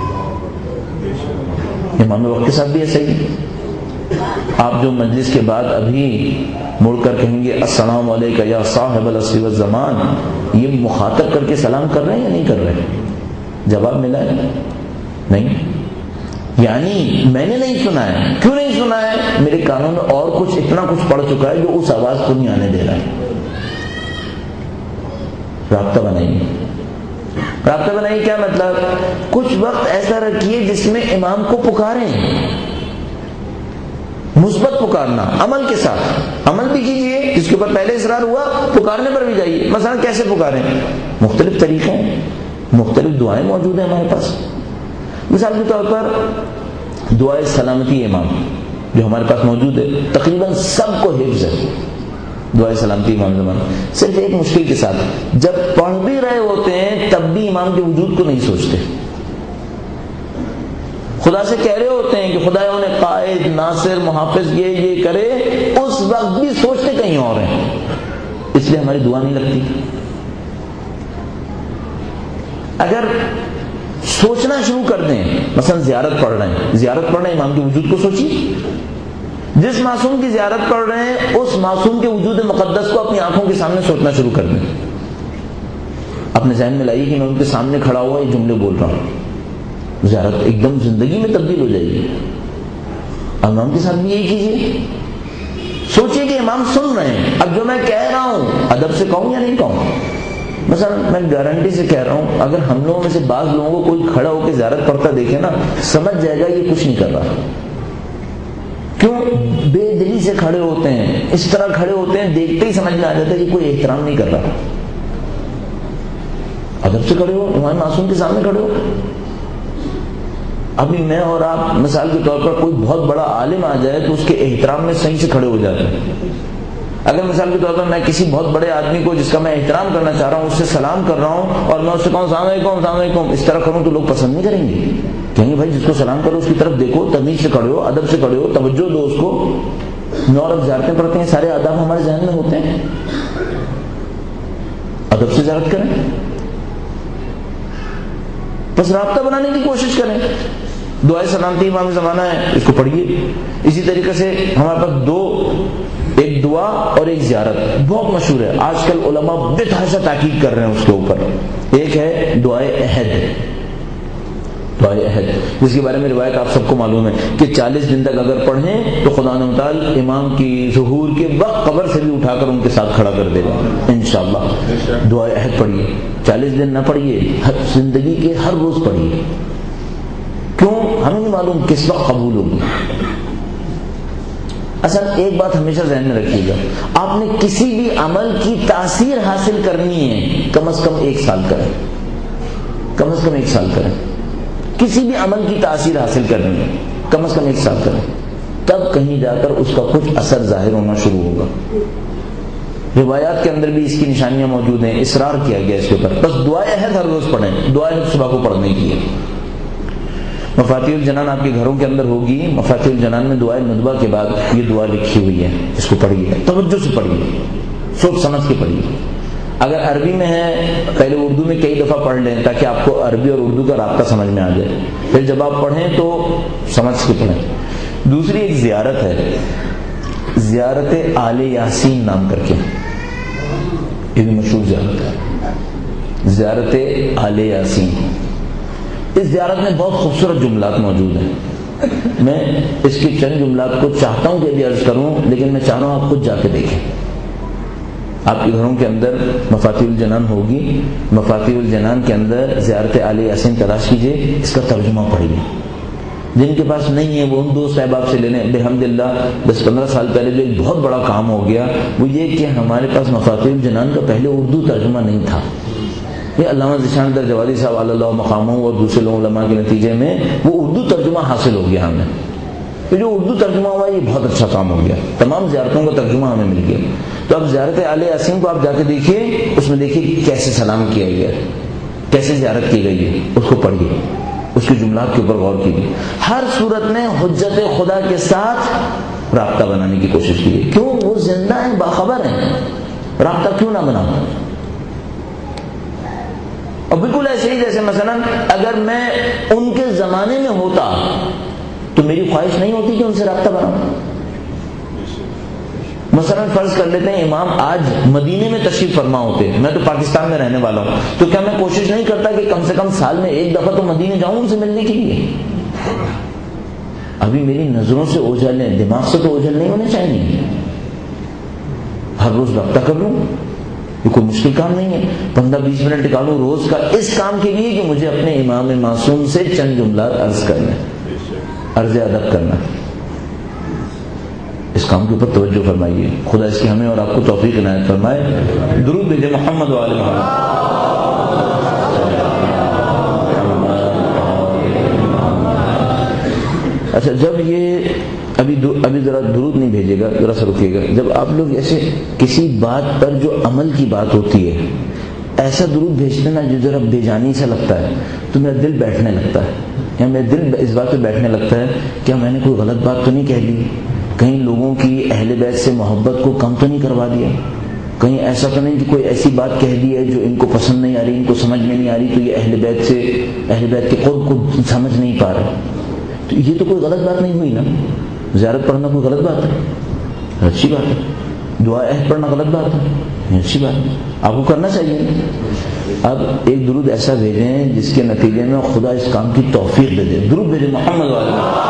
امام وقت کے ساتھ بھی ایسا ہی. آپ جو مجلس کے بعد ابھی مڑ کر کہیں گے السلام علیکم یا صاحب العصر والزمان، یہ مخاطب کر کے سلام کر رہے ہیں یا نہیں کر رہے؟ جواب ملا ہے نہیں. یعنی میں نے نہیں سنا ہے. کیوں نہیں سنا ہے؟ میرے کانوں میں اور کچھ اتنا کچھ پڑ چکا ہے جو اس آواز کو نہیں آنے دے رہا ہے. رابطہ بنائیے. رابطہ بنائیے کیا مطلب؟ کچھ وقت ایسا رکھیے جس میں امام کو پکاریں، مثبت پکارنا عمل کے ساتھ. عمل بھی کیجیے جس کے اوپر پہلے اصرار ہوا، پکارنے پر بھی جائیے. مثلا کیسے پکاریں؟ مختلف طریقے ہیں، مختلف دعائیں موجود ہیں ہمارے پاس. مثال کے طور پر دعائے سلامتی امام جو ہمارے پاس موجود ہے، تقریباً سب کو حفظ ہے. دعائے سلامتی امام زمانہ، صرف ایک مشکل کے ساتھ، جب پڑھ بھی رہے ہوتے ہیں تب بھی امام کے وجود کو نہیں سوچتے. خدا سے کہہ رہے ہوتے ہیں کہ خدا انہیں قائد، ناصر، محافظ یہ یہ کرے، اس وقت بھی سوچتے کہیں اور ہیں، اس لیے ہماری دعا نہیں لگتی. اگر سوچنا شروع کر دیں، مثلا زیارت پڑھ رہے ہیں، زیارت پڑھ رہے ہیں، امام کے وجود کو سوچیے. جس معصوم کی زیارت پڑھ رہے ہیں اس معصوم کے وجود مقدس کو اپنی آنکھوں کے سامنے سوچنا شروع کر دیں. اپنے ذہن میں لائیے کہ میں ان کے سامنے کھڑا ہوا یہ جملے بول رہا ہوں. زیارت ایک دم زندگی میں تبدیل ہو جائے گی. امام کے ساتھ بھی یہی کیجیے، سوچیے کہ امام سن رہے ہیں. اب جو میں کہہ رہا ہوں ادب سے کہوں یا نہیں کہوں؟ مثلا میں گارنٹی سے کہہ رہا ہوں، اگر ہم لوگوں میں سے بعض لوگوں کو کوئی کھڑا ہو کے زیارت پڑھتا دیکھے نا، سمجھ جائے گا یہ کچھ نہیں کر رہا. کیوں؟ بے دلی سے کھڑے ہوتے ہیں، اس طرح کھڑے ہوتے ہیں، دیکھتے ہی سمجھ میں آ جاتا ہے کہ کوئی احترام نہیں کر رہا. ادب سے کھڑے ہو، امام معصوم کے سامنے کھڑے ہو. ابھی میں اور آپ مثال کے طور پر کوئی بہت بڑا عالم آ جائے تو اس کے احترام میں صحیح سے کھڑے ہو جاتے ہیں. اگر مثال کے طور پر میں کسی بہت بڑے آدمی کو جس کا میں احترام کرنا چاہ رہا ہوں اس سے سلام کر رہا ہوں اور میں اس سے کہوں السلام علیکم السلام علیکم اس طرح کروں تو لوگ پسند نہیں کریں گے. کہیں گے بھائی جس کو سلام کرو اس کی طرف دیکھو، تمیز سے کھڑے ہو، ادب سے کھڑے ہو، توجہ دو اس کو. نو عرب زیارتیں پڑھتے ہیں، سارے آداب ہمارے ذہن میں ہوتے ہیں. ادب سے زیارت کریں، بس رابطہ بنانے کی کوشش کریں. دعائے سلامتی امام زمانہ ہے، اس کو پڑھیے. اسی طریقے سے ہمارے پاس دو، ایک دعا اور ایک زیارت بہت مشہور ہے. آج کل علماء بے تحاشا تاکید کر رہے ہیں اس کے اوپر. ایک ہے دعائے عہد، دعائے عہد جس کے بارے میں روایت آپ سب کو معلوم ہے کہ چالیس دن تک اگر پڑھیں تو خدا و تعالی امام کی ظہور کے وقت قبر سے بھی اٹھا کر ان کے ساتھ کھڑا کر دے گا انشاءاللہ. دعائے عہد پڑھیے، چالیس دن نہ پڑھیے، زندگی کے ہر روز پڑھیے. کیوں؟ ہمیں نہیں معلوم کس وقت قبول ہوگی. اصل ایک بات ہمیشہ ذہن میں رکھیے گا، آپ نے کسی بھی عمل کی تاثیر حاصل کرنی ہے کم از کم ایک سال کریں، کم از کم ایک سال کریں. کسی بھی عمل کی تاثیر حاصل کرنی ہے کم از کم ایک سال کریں، تب کہیں جا کر اس کا کچھ اثر ظاہر ہونا شروع ہوگا. روایات کے اندر بھی اس کی نشانیاں موجود ہیں، اصرار کیا گیا اس کے اوپر. بس دعائے عہد ہر روز پڑھیں، دعائے عہد صبح کو پڑھنے کی ہے. مفاتیح الجنان آپ کے گھروں کے اندر ہوگی. مفاتیح الجنان میں دعائے ندبہ کے بعد یہ دعا لکھی ہوئی ہے، اس کو پڑھیے، توجہ سے پڑھیے، سوچ سمجھ کے پڑھیے. اگر عربی میں ہے پہلے اردو میں کئی دفعہ پڑھ لیں تاکہ آپ کو عربی اور اردو کا رابطہ سمجھ میں آ جائے، پھر جب آپ پڑھیں تو سمجھ کے پڑھیں. دوسری ایک زیارت ہے، زیارت آل یاسین نام کر کے، یہ بھی مشہور زیارت ہے، زیارت آل یاسین. اس زیارت میں بہت خوبصورت جملات موجود ہیں. میں اس کے چند جملات کو چاہتا ہوں کہ بھی عرض کروں، لیکن میں چاہ رہا ہوں آپ خود جا کے دیکھیں. آپ کے گھروں کے اندر مفاتیح الجنان ہوگی، مفاتیح الجنان کے اندر زیارت آل یاسین تلاش کیجئے، اس کا ترجمہ پڑھیے. جن کے پاس نہیں ہے وہ ان دو صاحباب سے لے لیں. الحمدللہ دس پندرہ سال پہلے جو ایک بہت بڑا کام ہو گیا وہ یہ کہ ہمارے پاس مفاتیح الجنان کا پہلے اردو ترجمہ نہیں تھا. یہ علامہ ذیشان در جوادی صاحب علی اللہ مقامہ اور دوسرے لوگ علماء کے نتیجے میں وہ اردو ترجمہ حاصل ہو گیا ہمیں. یہ جو اردو ترجمہ ہوا یہ بہت اچھا کام ہو گیا، تمام زیارتوں کا ترجمہ ہمیں مل گیا. تو اب زیارت آل یاسین کو آپ جا کے دیکھیے، اس میں دیکھیے کیسے سلام کیا گیا، کیسے زیارت کی گئی ہے، اس کو پڑھیے، اس کے جملات کے اوپر غور کیجیے. ہر صورت میں حجت خدا کے ساتھ رابطہ بنانے کی کوشش کیجیے. کیوں؟ وہ زندہ ہیں، باخبر ہیں، رابطہ کیوں نہ بناؤ؟ اور بالکل ایسے ہی جیسے مثلا اگر میں ان کے زمانے میں ہوتا تو میری خواہش نہیں ہوتی کہ ان سے رابطہ بناؤں. مثلا فرض کر لیتے ہیں امام آج مدینے میں تشریف فرما ہوتے، میں تو پاکستان میں رہنے والا ہوں، تو کیا میں کوشش نہیں کرتا کہ کم سے کم سال میں ایک دفعہ تو مدینے جاؤں ان سے ملنے کے لیے؟ ابھی میری نظروں سے اوجھل ہے، دماغ سے تو اوجھل نہیں ہونے چاہیے. ہر روز رابطہ کر لوں، یہ کوئی مشکل کام نہیں ہے. پندرہ بیس منٹ نکالوں روز کا اس کام کے لیے کہ مجھے اپنے امام معصوم سے چند جملات عرض کرنا، عرض ادب کرنا. اس کام کے اوپر توجہ فرمائیے. خدا اس کی ہمیں اور آپ کو توفیق عنایت فرمائے. درود بھیجے محمد و آل محمد. اچھا، جب یہ ابھی ابھی ذرا درود نہیں بھیجے گا، ذرا سا رکیے گا. جب آپ لوگ ایسے کسی بات پر جو عمل کی بات ہوتی ہے ایسا درود بھیجتے نا جو ذرا بے جانی سا لگتا ہے تو میرا دل بیٹھنے لگتا ہے، یا میرا دل اس بات پہ بیٹھنے لگتا ہے کیا میں نے کوئی غلط بات تو نہیں کہہ دی، کہیں لوگوں کی اہل بیت سے محبت کو کم تو نہیں کروا دیا، کہیں ایسا تو نہیں کہ کوئی ایسی بات کہہ دی ہے جو ان کو پسند نہیں آ رہی، ان کو سمجھ میں نہیں آ رہی، تو یہ اہل بیت سے اہل بیت کے قرب کو سمجھ نہیں پا رہے. تو یہ تو کوئی غلط بات نہیں ہوئی نا. زیارت پڑھنا کوئی غلط بات ہے؟ اچھی بات ہے. دعا عہد پڑھنا غلط بات ہے؟ اچھی بات ہے، آپ کو کرنا چاہیے. اب ایک درود ایسا بھیجیں جس کے نتیجے میں خدا اس کام کی توفیق دے دے. درود بھیجیں محمد والے.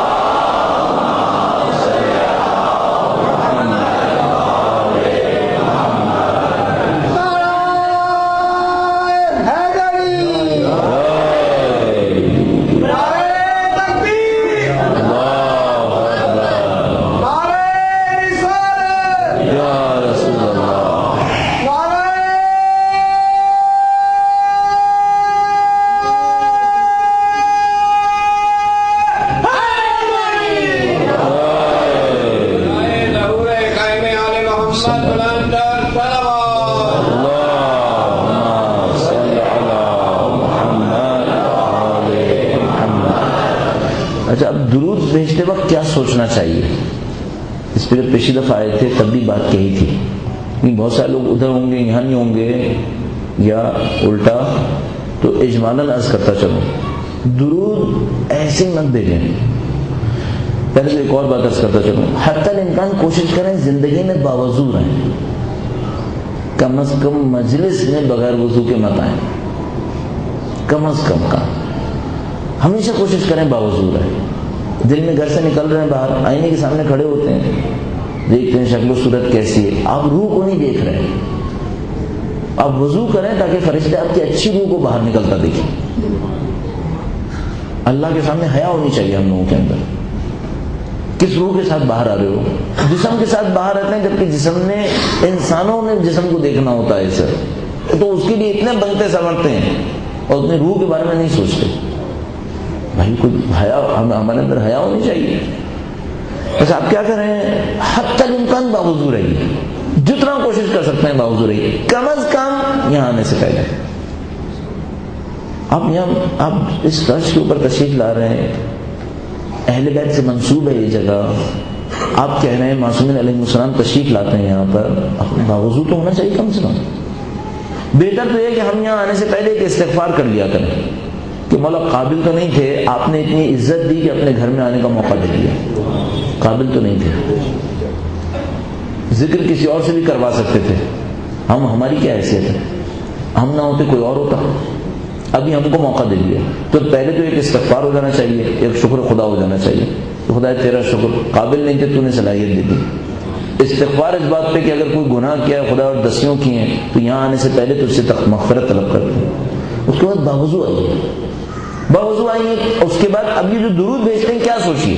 اچھا، اب درود بھیجتے وقت کیا سوچنا چاہیے؟ اس پہ جب پچھلی دفعہ آئے تھے تب بھی بات کہی تھی کہ بہت سارے لوگ ادھر ہوں گے یہاں نہیں ہوں گے یا الٹا، تو اجمالاً عرض کرتا چلوں درود ایسے مت بھیجیں. پہلے تو ایک اور بات عرض کرتا چلوں، حتی الامکان کوشش کریں زندگی میں باوضو رہیں، کم از کم مجلس میں بغیر وضو کے مت آئیں، کم از کم کا ہمیشہ کوشش کریں باوضو رہیں. دن میں گھر سے نکل رہے ہیں باہر، آئینے کے سامنے کھڑے ہوتے ہیں، دیکھتے ہیں شکل و صورت کیسی ہے، آپ روح کو نہیں دیکھ رہے، آپ وضو کریں تاکہ فرشتے آپ کی اچھی روح کو باہر نکلتا دیکھیں. اللہ کے سامنے حیا ہونی چاہیے ہم لوگوں کے اندر. کس روح کے ساتھ باہر آ رہے ہو؟ جسم کے ساتھ باہر آتے ہیں، جبکہ جسم نے انسانوں نے جسم کو دیکھنا ہوتا ہے سر، تو اس کے لیے اتنے بنتے سنورتے ہیں اور اپنے روح کے بارے میں نہیں سوچتے. بھائی کوئی حیا، ہمارے اندر حیا ہونی چاہیے. بس آپ کیا کریں، حتی الامکان باوضو رہیے، جتنا کوشش کر سکتے ہیں باوضو رہیے، کم از کم یہاں آنے سے پہلے. آپ یہاں آپ اس فرش کے اوپر تشریف لا رہے ہیں، اہل بیت سے منسوب ہے یہ جگہ، آپ کہہ رہے ہیں معصومین علیہ السلام تشریف لاتے ہیں یہاں پر، باوضو تو ہونا چاہیے کم سے کم. بہتر تو یہ کہ ہم یہاں آنے سے پہلے ایک استغفار کر لیا کریں کہ مولا قابل تو نہیں تھے، آپ نے اتنی عزت دی کہ اپنے گھر میں آنے کا موقع دے دیا، قابل تو نہیں تھے، ذکر کسی اور سے بھی کروا سکتے تھے، ہم ہماری کیا حیثیت ہے، ہم نہ ہوتے کوئی اور ہوتا، ابھی ہم کو موقع دے دیا. تو پہلے تو ایک استغفار ہو جانا چاہیے، ایک شکر خدا ہو جانا چاہیے کہ خدا تیرا شکر، قابل نہیں تھے تو نے صلاحیت دے دی. استغفار اس بات پہ کہ اگر کوئی گناہ کیا ہے خدا اور دسیوں کی ہیں تو یہاں آنے سے پہلے تو اس سے مغفرت طلب کرتے ہیں. اس کے بعد باوضو آئیے، باوضو آئیے. اس کے بعد اب یہ جو درود بھیجتے ہیں کیا سوچیے،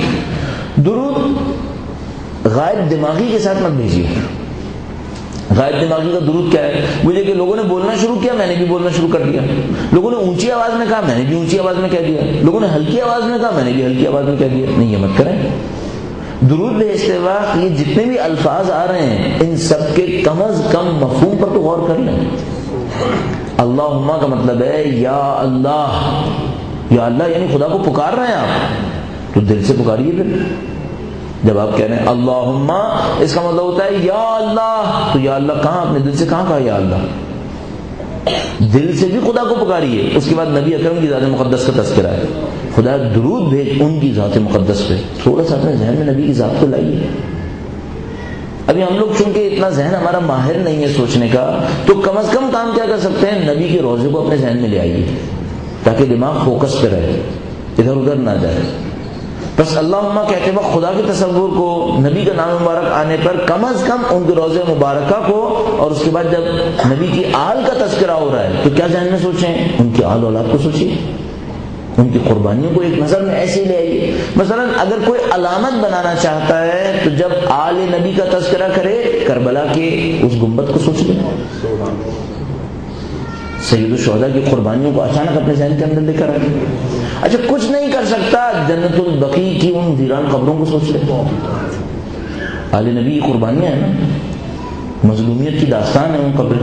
درود غائب دماغی کے ساتھ مت بھیجیے. غائب دماغی کا درود کیا ہے؟ مجھے کہ لوگوں نے بولنا شروع کیا، میں نے بھی بولنا شروع کر دیا، لوگوں نے اونچی آواز میں کہا، میں نے بھی اونچی آواز میں کہہ دیا، لوگوں نے ہلکی آواز میں کہا، میں نے بھی ہلکی آواز میں کہہ دیا. نہیں، یہ مت کریں. درود بھیجتے وقت یہ جتنے بھی الفاظ آ رہے ہیں ان سب کے کم از کم مفہوم پر تو غور کر لیں. اللہم کا مطلب ہے یا اللہ، یا اللہ یعنی خدا کو پکار رہے ہیں آپ تو دل سے پکاریے. پھر جب آپ کہہ رہے ہیں اللہم، اس کا مطلب ہوتا ہے یا اللہ، تو یا اللہ کہاں، اپنے دل سے کہاں کہا یا اللہ، دل سے بھی خدا کو پکاریے. اس کے بعد نبی اکرم کی ذات مقدس کا تذکرہ ہے، خدا درود بھیج ان کی ذات مقدس پہ. تھوڑا سا اپنے ذہن میں نبی کی ذات کو لائیے. ابھی ہم لوگ چونکہ اتنا ذہن ہمارا ماہر نہیں ہے سوچنے کا، تو کم از کم کام کیا کر سکتے ہیں، نبی کے روضے کو اپنے ذہن میں لے آئیے تاکہ دماغ فوکس پہ رہے، ادھر ادھر نہ جائے. بس اللہم کہتے وقت خدا کے تصور کو، نبی کا نام مبارک آنے پر کم از کم ان کے روضے مبارکہ کو، اور اس کے بعد جب نبی کی آل کا تذکرہ ہو رہا ہے تو کیا ذہن میں سوچیں، ان کی آل اولاد کو سوچیے، ان کی قربانیوں کو ایک نظر میں ایسے ہی لے آئیے. مثلا اگر کوئی علامت بنانا چاہتا ہے تو جب آل نبی کا تذکرہ کرے کربلا کے اس گنبد کو سوچ لیں، سید الشہداء کی قربانیوں کو اچانک اپنے ذہن کے اندر لے کر آئے. اچھا کچھ نہیں کر سکتا, جنت البقیع کی ان ویران قبروں کو سوچ لے. آل نبی کی قربانیاں ہیں نا, مظلومیت کی داستان ہے ان قبریں,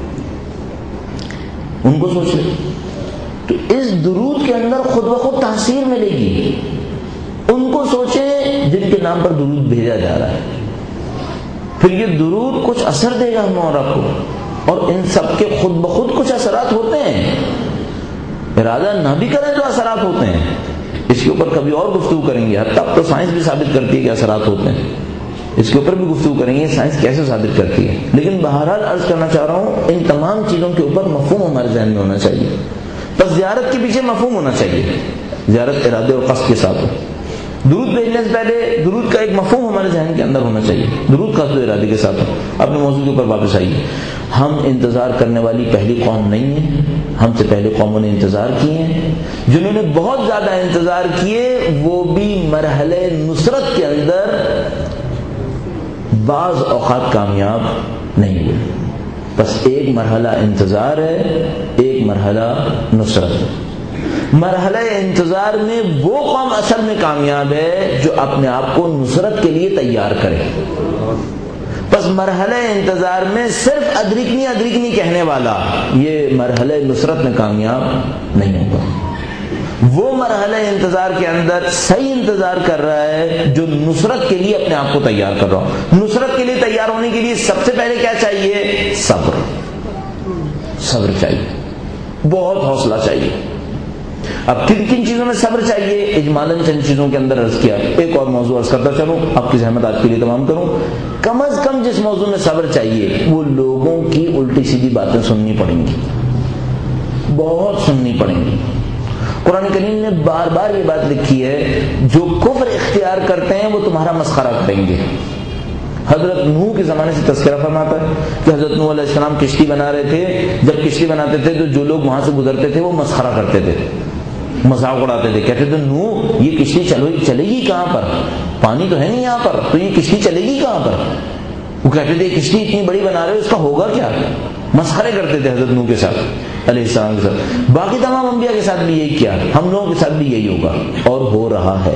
ان کو سوچ لے. تو اس درود کے اندر خود بخود تاثیر ملے گی. ان کو سوچیں جن کے نام پر درود بھیجا جا رہا ہے, پھر یہ درود کچھ اثر دے گا ہم اور آپ کو, اور ان سب کے خود بخود کچھ اثرات ہوتے ہیں. ارادہ نہ بھی کریں تو اثرات ہوتے ہیں. اس کے اوپر کبھی اور گفتگو کریں گے. حتیٰ اب تو سائنس بھی ثابت کرتی ہے کہ اثرات ہوتے ہیں, اس کے اوپر بھی گفتگو کریں گے سائنس کیسے ثابت کرتی ہے. لیکن بہرحال عرض کرنا چاہ رہا ہوں, ان تمام چیزوں کے اوپر مفہوم ہمارے ذہن میں ہونا چاہیے. بس زیارت کے پیچھے مفہوم ہونا چاہیے, زیارت ارادے اور قصد کے ساتھ. درود بھیجنے سے پہلے درود کا ایک مفہوم ہمارے ذہن کے اندر ہونا چاہیے. درود قصد و ارادے کے ساتھ. اپنے موضوع کے اوپر واپس آئیے. ہم انتظار کرنے والی پہلی قوم نہیں ہے. ہم سے پہلے قوموں نے انتظار کیے ہیں. جنہوں نے بہت زیادہ انتظار کیے وہ بھی مرحلے نصرت کے اندر بعض اوقات کامیاب نہیں ہوئے. بس ایک مرحلہ انتظار ہے, ایک مرحلہ نصرت ہے. مرحلہ انتظار میں وہ قوم اصل میں کامیاب ہے جو اپنے آپ کو نصرت کے لیے تیار کرے. بس مرحلہ انتظار میں صرف ادرکنی ادرکنی کہنے والا یہ مرحلہ نصرت میں کامیاب نہیں ہوگا. وہ مرحلہ انتظار کے اندر صحیح انتظار کر رہا ہے جو نصرت کے لیے اپنے آپ کو تیار کر رہا ہوں. نصرت کے لیے تیار ہونے کے لیے سب سے پہلے کیا چاہیے؟ صبر. صبر چاہیے, بہت حوصلہ چاہیے. اب کن کن چیزوں میں صبر چاہیے اجمالاً چند چیزوں کے اندر عرض کیا. ایک اور موضوع عرض کرتا چلوں, آپ کی زحمت آج کے لیے تمام کروں. کم از کم جس موضوع میں صبر چاہیے وہ لوگوں کی الٹی سیدھی باتیں سننی پڑیں گی, بہت سننی پڑیں گی. قرآن کریم نے بار بار یہ بات لکھی ہے, جو کفر اختیار کرتے ہیں وہ تمہارا مسخرہ کریں گے. حضرت نوح کے زمانے سے تذکرہ فرماتا ہے کہ حضرت نوح علیہ السلام کشتی بنا رہے تھے. جب کشتی بناتے تھے تو جو لوگ وہاں سے گزرتے تھے وہ مسخرہ کرتے تھے, مذاق اڑاتے تھے. کہتے تھے نوح یہ کشتی چلو چلے گی کہاں پر, پانی تو ہے نہیں یہاں پر, تو یہ کشتی چلے گی کہاں پر. وہ کہتے تھے کشتی اتنی بڑی بنا رہے ہو, اس کا ہوگا کیا. مسخرے کرتے تھے حضرت نوح کے ساتھ علیہ السلام کے ساتھ. باقی تمام انبیاء کے ساتھ بھی یہی کیا, ہم لوگوں کے ساتھ بھی یہی ہوگا اور ہو رہا ہے.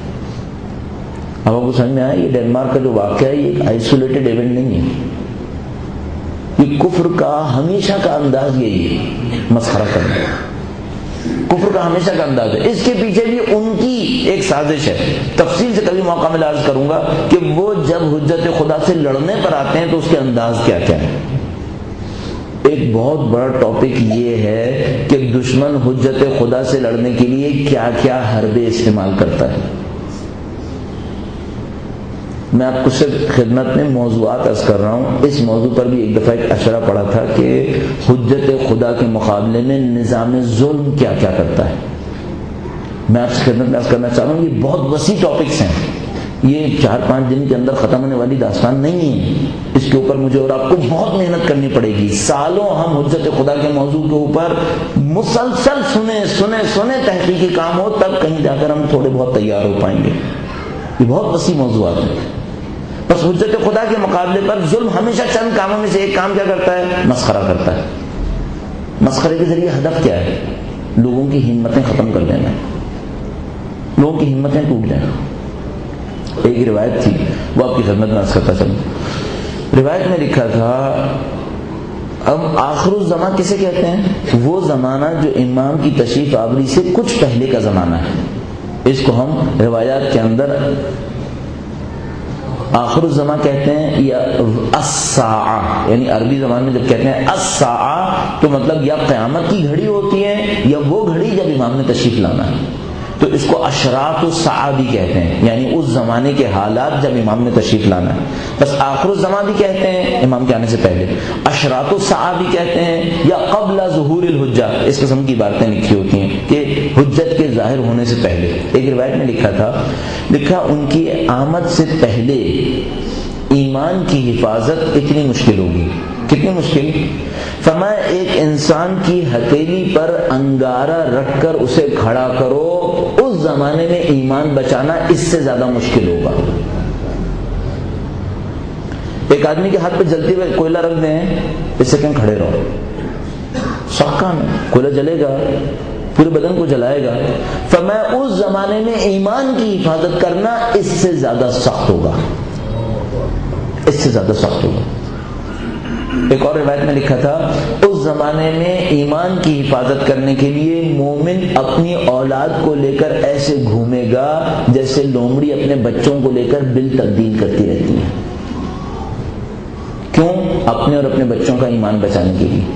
اب آپ کو سمجھ میں آیا یہ ڈنمارک کا جو واقعہ ہے یہ ایک آئسولیٹڈ ایونٹ نہیں ہے. یہ کفر کا ہمیشہ کا انداز یہی ہے, مسخرہ کرنا. کفر کا ہمیشہ کا انداز ہے. اس کے پیچھے بھی ان کی ایک سازش ہے. تفصیل سے کبھی موقع میں عرض کروں گا کہ وہ جب حجت خدا سے لڑنے پر آتے ہیں تو اس کے انداز کیا کیا ہے. ایک بہت بڑا ٹاپک یہ ہے کہ دشمن حجت خدا سے لڑنے کے لیے کیا کیا حربے استعمال کرتا ہے. میں آپ کو صرف خدمت میں موضوعات عرض کر رہا ہوں. اس موضوع پر بھی ایک دفعہ ایک اشرہ پڑا تھا کہ حجت خدا کے مقابلے میں نظام ظلم کیا کیا کرتا ہے. میں آپ سے خدمت میں عرض کرنا چاہ رہا ہوں یہ بہت وسیع ٹاپکس ہیں, یہ چار پانچ دن کے اندر ختم ہونے والی داستان نہیں ہے. اس کے اوپر مجھے اور آپ کو بہت محنت کرنی پڑے گی. سالوں ہم حجت خدا کے موضوع کے اوپر مسلسل سنے سنے سنے تحقیقی کام ہو, تب کہیں جا کر ہم تھوڑے بہت تیار ہو پائیں گے. یہ بہت وسیع موضوعات ہیں. بس حجت خدا کے مقابلے پر ظلم ہمیشہ چند کاموں میں سے ایک کام کیا کرتا ہے؟ مسخرہ کرتا ہے. مسخرے کے ذریعے ہدف کیا ہے؟ لوگوں کی ہمتیں ختم کر دینا, لوگوں کی ہمتیں ٹوٹ جائیں. ایک روایت تھی وہ آپ کی خدمت میں عرض کرتا چلوں. روایت میں لکھا تھا اب آخر الزمان کسے کہتے ہیں؟ وہ زمانہ جو امام کی تشریف آوری سے کچھ پہلے کا زمانہ ہے. اس کو ہم روایات کے اندر آخر الزمان کہتے ہیں یا الساعہ, یعنی عربی زبان میں جب کہتے ہیں الساعہ تو مطلب یا قیامت کی گھڑی ہوتی ہے یا وہ گھڑی جب امام نے تشریف لانا ہے. تو اس کو اشراط الساعہ بھی کہتے ہیں, یعنی اس زمانے کے حالات جب امام نے تشریف لانا ہے. بس آخر الزمان بھی کہتے ہیں امام کے آنے سے پہلے, اشراط الساعہ بھی کہتے ہیں یا قبل ظہور الحجہ, اس قسم کی باتیں لکھی ہوتی ہیں کہ حجت کے ظاہر ہونے سے پہلے. ایک روایت میں لکھا تھا, لکھا ان کی آمد سے پہلے ایمان کی حفاظت اتنی مشکل ہوگی. کتنی مشکل؟ فرمایا ایک انسان کی ہتھیلی پر انگارہ رکھ کر اسے کھڑا کرو, اس زمانے میں ایمان بچانا اس سے زیادہ مشکل ہوگا. ایک آدمی کے ہاتھ پہ جلتے ہوئے کوئلہ رکھ دیں, اس سیکنڈ کھڑے رہو, سخت کام ہے، کوئلہ جلے گا پورے بدن کو جلائے گا. فرمایا اس زمانے میں ایمان کی حفاظت کرنا اس سے زیادہ سخت ہوگا، اس سے زیادہ سخت ہوگا. ایک اور روایت میں لکھا تھا اس زمانے میں ایمان کی حفاظت کرنے کے لیے مومن اپنی اولاد کو لے کر ایسے گھومے گا جیسے لومڑی اپنے بچوں کو لے کر بل تبدیل کرتی رہتی ہے. کیوں؟ اپنے اور اپنے بچوں کا ایمان بچانے کے لیے.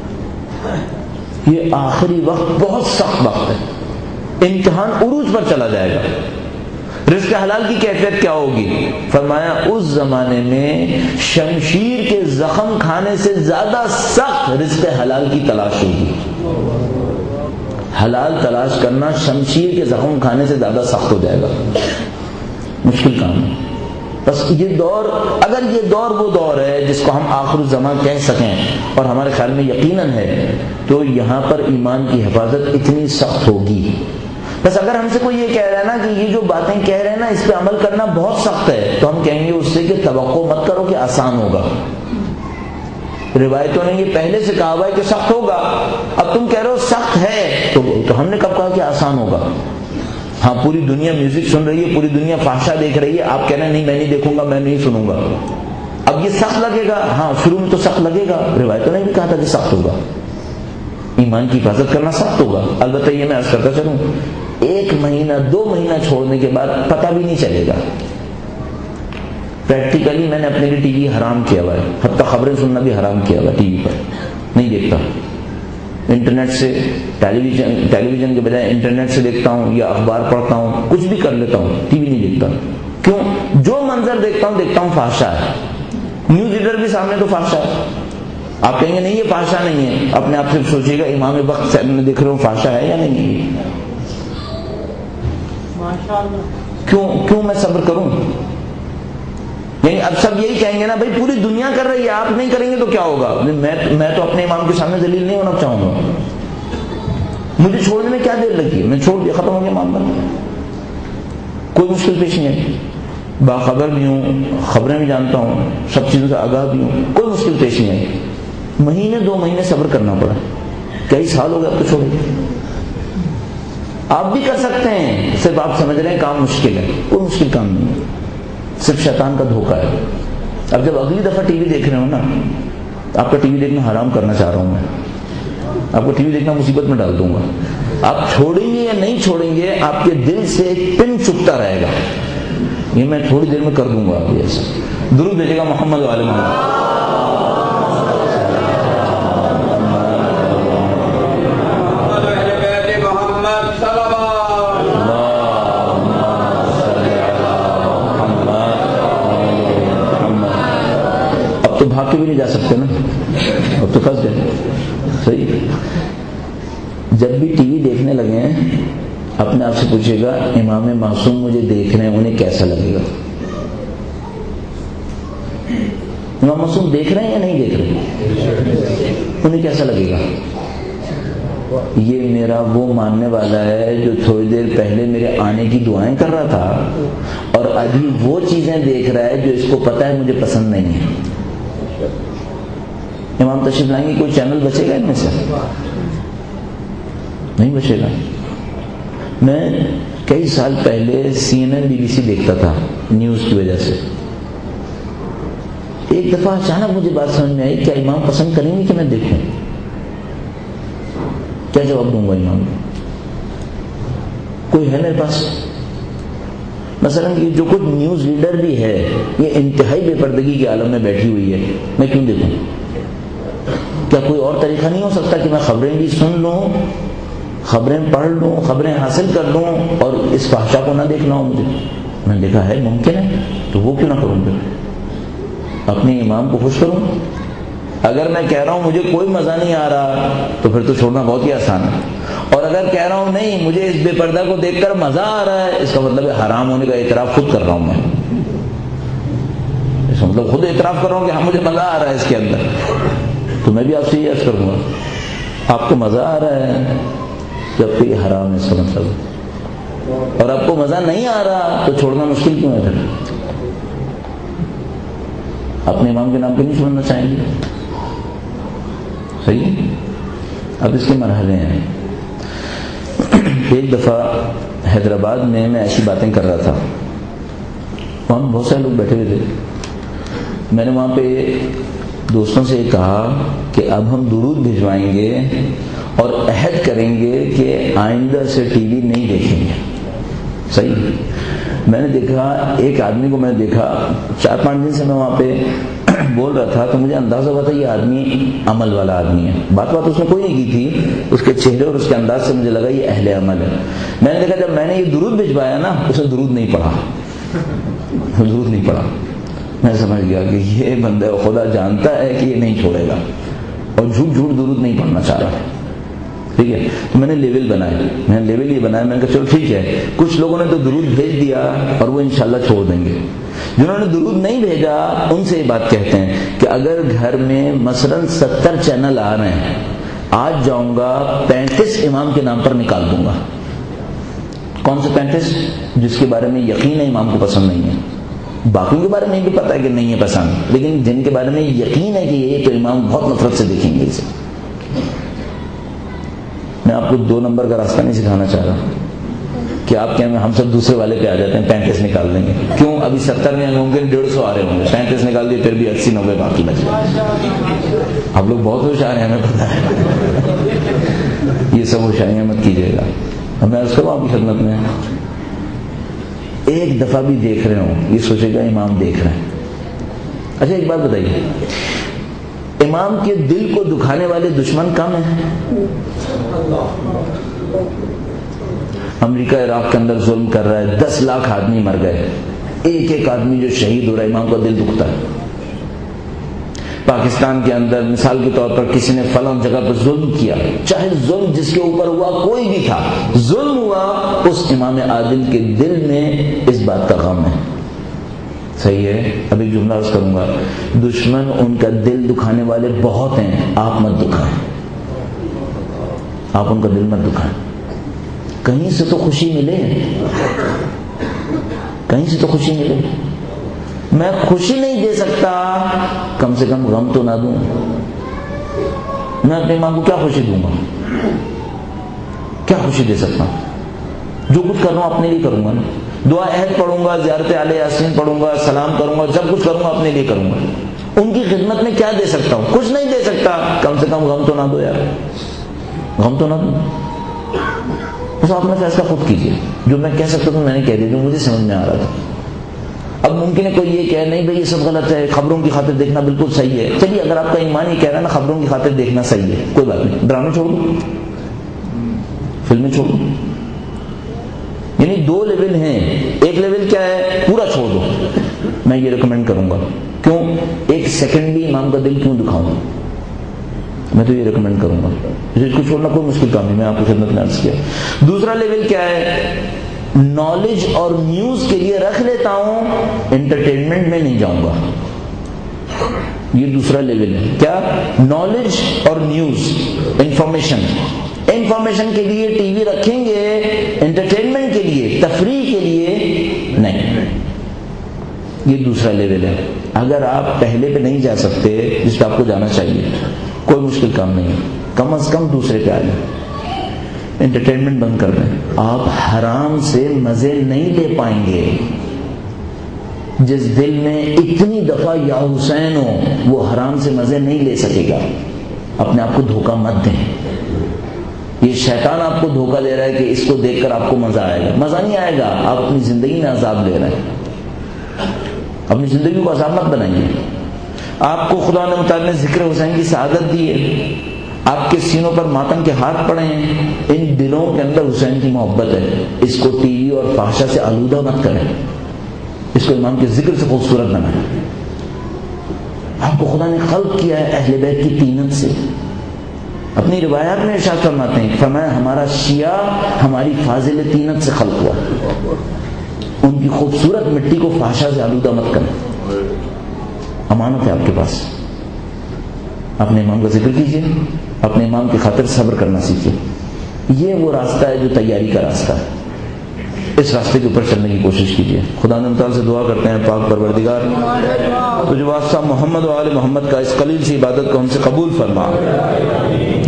یہ آخری وقت بہت سخت وقت ہے، امتحان عروج پر چلا جائے گا. رزق حلال کی کیفیت کیا ہوگی؟ فرمایا اس زمانے میں شمشیر کے زخم کھانے سے زیادہ سخت رزق حلال کی تلاش ہوگی. حلال تلاش کرنا شمشیر کے زخم کھانے سے زیادہ سخت ہو جائے گا، مشکل کام ہے. بس یہ دور، اگر یہ دور وہ دور ہے جس کو ہم آخر الزمان کہہ سکیں، اور ہمارے خیال میں یقیناً ہے، تو یہاں پر ایمان کی حفاظت اتنی سخت ہوگی. بس اگر ہم سے کوئی یہ کہہ رہا ہے نا کہ یہ جو باتیں کہہ رہے ہیں نا اس پہ عمل کرنا بہت سخت ہے، تو ہم کہیں گے اس سے کہ توقع مت کرو کہ آسان ہوگا. روایتوں نے یہ پہلے سے کہا ہوا ہے کہ سخت ہوگا، اب تم کہہ رہے ہو سخت ہے، تو, تو ہم نے کب کہا کہ آسان ہوگا؟ ہاں پوری دنیا میوزک سن رہی ہے، پوری دنیا فحشا دیکھ رہی ہے، آپ کہہ رہے ہیں نہیں میں نہیں دیکھوں گا، میں نہیں سنوں گا. اب یہ سخت لگے گا؟ ہاں شروع میں تو سخت لگے گا، روایتوں نے بھی کہا تھا کہ سخت ہوگا. ایمان کی حفاظت کرنا سخت ہوگا. البتہ یہ میں عرض کرتا چلوں، ایک مہینہ دو مہینہ چھوڑنے کے بعد پتہ بھی نہیں چلے گا. پریکٹیکلی میں نے اپنے لیے ٹی وی حرام کیا ہوا ہے، حتیٰ خبریں سننا بھی حرام کیا ہوا ہے. ٹی وی پر نہیں دیکھتا، انٹرنیٹ سے ٹیلی ویژن ٹیلی ویژن کے بجائے انٹرنیٹ سے دیکھتا ہوں یا اخبار پڑھتا ہوں، کچھ بھی کر لیتا ہوں، ٹی وی نہیں دیکھتا. کیوں؟ جو منظر دیکھتا ہوں دیکھتا ہوں فحشا ہے. نیوز ریڈر بھی سامنے تو فحشا ہے. آپ کہیں گے نہیں یہ فحشا نہیں ہے، اپنے آپ سے سوچیے گا امام وقت میں دیکھ رہے ہوں فحشا ہے یا نہیں. کیوں کیوں میں صبر کروں؟ یعنی اب سب یہی کہیں گے نا بھائی پوری دنیا کر رہی ہے، آپ نہیں کریں گے تو کیا ہوگا؟ میں میں تو اپنے امام کے سامنے ذلیل نہیں ہونا چاہوں گا. مجھے چھوڑنے میں کیا دیر لگی ہے، میں چھوڑ دیا، ختم ہو گیا معاملہ. کوئی مشکل پیش نہیں ہے، باخبر بھی ہوں، خبریں بھی جانتا ہوں، سب چیزوں سے آگاہ بھی ہوں، کوئی مشکل پیش نہیں ہے. مہینے دو مہینے صبر کرنا پڑا، کئی سال ہو گئے اب تو چھوڑے. آپ بھی کر سکتے ہیں، صرف آپ سمجھ رہے ہیں کام مشکل ہے. کوئی مشکل کام نہیں ہے، صرف شیطان کا دھوکہ ہے. اب جب اگلی دفعہ ٹی وی دیکھ رہے ہو نا، آپ کا ٹی وی دیکھنا حرام کرنا چاہ رہا ہوں میں، آپ کو ٹی وی دیکھنا مصیبت میں ڈال دوں گا. آپ چھوڑیں گے یا نہیں چھوڑیں گے، آپ کے دل سے ایک پن چپتا رہے گا، یہ میں تھوڑی دیر میں کر دوں گا. آپ ایسا درود بھیجے گا محمد علیہ محمد. بھاگ کے بھی نہیں جا سکتے نا، اب تو پھنس گئے. صحیح. جب بھی ٹی وی دیکھنے لگے ہیں اپنے آپ سے پوچھے گا امام معصوم مجھے دیکھ رہے ہیں، انہیں کیسا لگے گا؟ امام معصوم دیکھ رہے ہیں یا نہیں دیکھ رہے؟ انہیں کیسا لگے گا؟ یہ میرا وہ ماننے والا ہے جو تھوڑی دیر پہلے میرے آنے کی دعائیں کر رہا تھا اور ابھی وہ چیزیں دیکھ رہا ہے جو اس کو پتہ ہے مجھے پسند نہیں ہے. امام تشریف لائیں گے، کوئی چینل بچے گا ان میں سے؟ نہیں بچے گا. میں کئی سال پہلے C N N B B C دیکھتا تھا نیوز کی وجہ سے. ایک دفعہ اچانک مجھے بات سمجھ میں آئی، کیا امام پسند کریں گے کہ میں دیکھوں؟ کیا جواب دوں گا امام کو؟ کوئی ہے میرے پاس؟ مثلا یہ جو کچھ نیوز لیڈر بھی ہے یہ انتہائی بے پردگی کے عالم میں بیٹھی ہوئی ہے، میں کیوں دیکھوں؟ کیا کوئی اور طریقہ نہیں ہو سکتا کہ میں خبریں بھی سن لوں، خبریں پڑھ لوں، خبریں حاصل کر لوں اور اس فحشا کو نہ دیکھنا ہو مجھے؟ میں نے دیکھا ہے ممکن ہے، تو وہ کیوں نہ کروں؟ پھر اپنے امام کو خوش کروں. اگر میں کہہ رہا ہوں مجھے کوئی مزہ نہیں آ رہا تو پھر تو چھوڑنا بہت ہی آسان ہے. اور اگر کہہ رہا ہوں نہیں مجھے اس بے پردہ کو دیکھ کر مزہ آ رہا ہے، اس کا مطلب ہے حرام ہونے کا اعتراف خود کر رہا ہوں میں. اس کا مطلب خود اعتراف کر رہا ہوں کہ ہاں مجھے مزہ آ رہا ہے اس کے اندر. تو میں بھی آپ سے یہ عرض کروں گا، آپ کو مزہ آ رہا ہے جب کہ یہ حرام ہے اس کا مطلب، اور آپ کو مزہ نہیں آ رہا تو چھوڑنا مشکل کیوں ہے؟ پھر اپنے امام کے نام پہ نہیں چھوڑنا چاہیں گے؟ صحیح. اب اس کے مرحلے ہیں. ایک دفعہ حیدرآباد میں میں ایسی باتیں کر رہا تھا, وہاں بہت سارے لوگ بیٹھے ہوئے تھے. میں نے وہاں پہ دوستوں سے یہ کہا کہ اب ہم درود بھجوائیں گے اور عہد کریں گے کہ آئندہ سے ٹی وی نہیں دیکھیں گے. صحیح. میں نے دیکھا ایک آدمی کو, میں نے دیکھا چار پانچ دن سے میں وہاں پہ بول رہا تھا تو مجھے اندازہ ہوا تھا یہ آدمی عمل والا آدمی ہے. بات بات اس نے کوئی نہیں کی تھی, اس کے چہرے اور اس کے انداز سے مجھے لگا یہ اہل عمل ہے. میں نے دیکھا جب میں نے یہ درود بھجوایا نا, اس نے درود نہیں پڑھا, درود نہیں پڑھا. میں سمجھ گیا کہ یہ بندہ خدا جانتا ہے کہ یہ نہیں چھوڑے گا اور جھوٹ جھوٹ درود نہیں پڑھنا چاہ رہا. ٹھیک ہے, تو میں نے لیول بنایا, میں نے لیول یہ بنایا, میں نے کہا چلو ٹھیک ہے, کچھ لوگوں نے تو درود بھیج دیا اور وہ انشاءاللہ چھوڑ دیں گے. جنہوں نے درود نہیں بھیجا ان سے یہ بات کہتے ہیں کہ اگر گھر میں مثلاً ستر چینل آ رہے ہیں, آج جاؤں گا پینتیس امام کے نام پر نکال دوں گا. کون سے پینتیس؟ جس کے بارے میں یقین ہے امام کو پسند نہیں ہے, باقیوں کے بارے میں بھی پتا ہے کہ نہیں ہے پسند, لیکن جن کے بارے میں یقین ہے کہ یہ تو امام بہت نفرت سے دیکھیں گے اسے. میں آپ کو دو نمبر کا راستہ نہیں سکھانا چاہ رہا کہ آپ کہیں ہم سب دوسرے والے پہ آ جاتے ہیں, پینتیس نکال دیں گے. کیوں؟ ابھی ستر میں ممکن ڈیڑھ سو آ رہے ہوں گے, پینتیس نکال دیے پھر بھی اسی نوے باقی بچے. آپ لوگ بہت ہوشیار ہیں, ہمیں پتا ہے. یہ سب ہوشیاریاں مت کیجیے گا. اب میں اس کو آپ کی خدمت میں ایک دفعہ بھی دیکھ رہے ہوں, یہ سوچے گا امام دیکھ رہے ہیں. اچھا ایک بات بتائیے, امام کے دل کو دکھانے والے دشمن کم ہیں؟ امریکہ عراق کے اندر ظلم کر رہا ہے, دس لاکھ آدمی مر گئے, ایک ایک آدمی جو شہید ہو رہا ہے امام کا دل دکھتا ہے. پاکستان کے اندر مثال کے طور پر کسی نے فلاں جگہ پر ظلم کیا, چاہے ظلم جس کے اوپر ہوا کوئی بھی تھا, ظلم ہوا, اس امام عادل کے دل میں اس بات کا غم ہے. صحیح ہے. اب ایک جملہ عرض کروں گا, دشمن ان کا دل دکھانے والے بہت ہیں, آپ مت دکھائیں, آپ ان کا دل مت دکھائیں. کہیں سے تو خوشی ملے, کہیں سے تو خوشی ملے. میں خوشی نہیں دے سکتا, کم سے کم غم تو نہ دوں. میں اپنے ماں کو کیا خوشی دوں گا, کیا خوشی دے سکتا ہوں؟ جو کچھ کر رہا ہوں اپنے لیے کروں گا نا. دعا عہد پڑھوں گا, زیارت آل یاسین پڑھوں گا, سلام کروں گا, جب کچھ کروں گا اپنے لیے کروں گا. ان کی خدمت میں کیا دے سکتا ہوں؟ کچھ نہیں دے سکتا, کم سے کم غم تو نہ دو یار, غم تو نہ دو. بس آپ نے فیصلہ خود کیجیے. جو میں کہہ سکتا ہوں میں نے کہہ دیا, جو مجھے سمجھ میں آ رہا تھا. اب ممکن ہے کوئی یہ کہے نہیں بھائی یہ سب غلط ہے, خبروں کی خاطر دیکھنا بالکل صحیح ہے. چلیے اگر آپ کا ایمان یہ کہہ رہا ہے نا خبروں کی خاطر دیکھنا صحیح ہے, کوئی بات نہیں, ڈرامے چھوڑ دو, فلمیں چھوڑ دو. یعنی دو لیول ہیں. ایک لیول کیا ہے, پورا چھوڑ دو. میں یہ ریکمینڈ کروں گا. کیوں؟ ایک سیکنڈ بھی امام کا دل کیوں دکھاؤں, میں تو یہ ریکمینڈ کروں گا. اس کو چھوڑنا کوئی مشکل کام نہیں, میں آپ کی خدمت میں عرض کیا. دوسرا لیول کیا ہے, نالج اور نیوز کے لیے رکھ لیتا ہوں, انٹرٹینمنٹ میں نہیں جاؤں گا. یہ دوسرا لیول ہے. کیا؟ نالج اور نیوز, انفارمیشن. انفارمیشن کے لیے ٹی وی رکھیں گے, انٹرٹینمنٹ کے لیے, تفریح کے لیے نہیں. یہ دوسرا لیول ہے. اگر آپ پہلے پہ نہیں جا سکتے جس پہ آپ کو جانا چاہیے, کوئی مشکل کام نہیں ہے, کم از کم دوسرے پہ آ جائیں. انٹرٹینمنٹ بند کر دیں. آپ حرام سے مزے نہیں لے پائیں گے. جس دل میں اتنی دفعہ یا حسین ہو وہ حرام سے مزے نہیں لے سکے گا. اپنے آپ کو دھوکہ مت دیں. یہ شیطان آپ کو دھوکہ دے رہا ہے کہ اس کو دیکھ کر آپ کو مزہ آئے گا. مزہ نہیں آئے گا, آپ اپنی زندگی میں عذاب لے رہے ہیں. اپنی زندگی کو عذاب مت بنائیے. آپ کو خدا نے متعال نے ذکر حسین کی سعادت دی ہے, آپ کے سینوں پر ماتم کے ہاتھ پڑے ہیں, ان دلوں کے اندر حسین کی محبت ہے. اس کو ٹی وی اور فحشہ سے آلودہ مت کریں, اس کو امام کے ذکر سے خوبصورت بنائیں. آپ کو خدا نے خلق کیا ہے اہل بیت کی طینت سے. اپنی روایات میں ارشاد فرماتے ہیں, فرمایا ہمارا شیعہ ہماری فاضل طینت سے خلق ہوا. ان کی خوبصورت مٹی کو فحشہ سے آلودہ مت کریں. امانت ہے آپ کے پاس. اپنے امام کا ذکر کیجیے, اپنے امام کی خاطر صبر کرنا سیکھیے. یہ وہ راستہ ہے جو تیاری کا راستہ ہے. اس راستے کے اوپر چلنے کی کوشش کیجیے. خدا نے تعالیٰ سے دعا کرتے ہیں, پاک پروردگار تو جو واسطہ محمد و آل محمد کا اس قلیل سی عبادت کو ہم سے قبول فرما.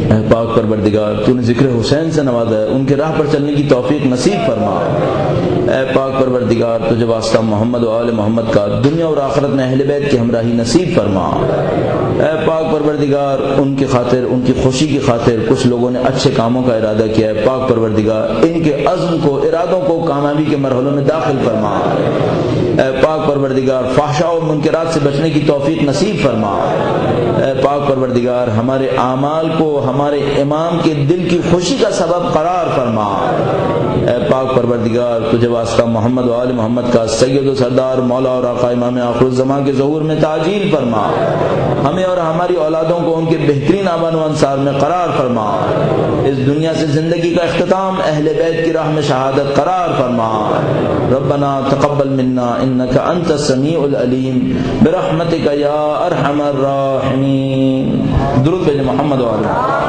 اے پاک پروردگار تو نے ذکر حسین سے نوازا ہے، ان کے راہ پر چلنے کی توفیق نصیب فرما۔ اے پاک پروردگار تجھے واسطہ محمد و آل محمد کا دنیا اور آخرت میں اہل بیت کی ہمراہی نصیب فرما۔ اے پاک پروردگار ان کی خاطر، ان کی خوشی کی خاطر کچھ لوگوں نے اچھے کاموں کا ارادہ کیا ہے، پاک پروردگار ان کے عزم کو، ارادوں کو کامیابی کے مرحلوں میں داخل فرما۔ اے پاک پروردگار فحشاء و منکرات سے بچنے کی توفیق نصیب فرما۔ اے پاک پروردگار ہمارے اعمال کو ہمارے امام کے دل کی خوشی کا سبب قرار فرما۔ اے پاک پروردگار تجھے واسطہ محمد و آل محمد کا سید و سردار مولا اور آقا امام آخر الزمان کے ظہور میں تعجیل فرما۔ ہمیں اور ہماری اولادوں کو ان کے بہترین آبان و انصار میں قرار فرما۔ اس دنیا سے زندگی کا اختتام اہل بیت کی راہ میں شہادت قرار فرما۔ ربنا تقبل منا انك انت السميع العليم برحمتك يا ارحم الراحمين۔ درود بھیجیں محمد و آل محمد۔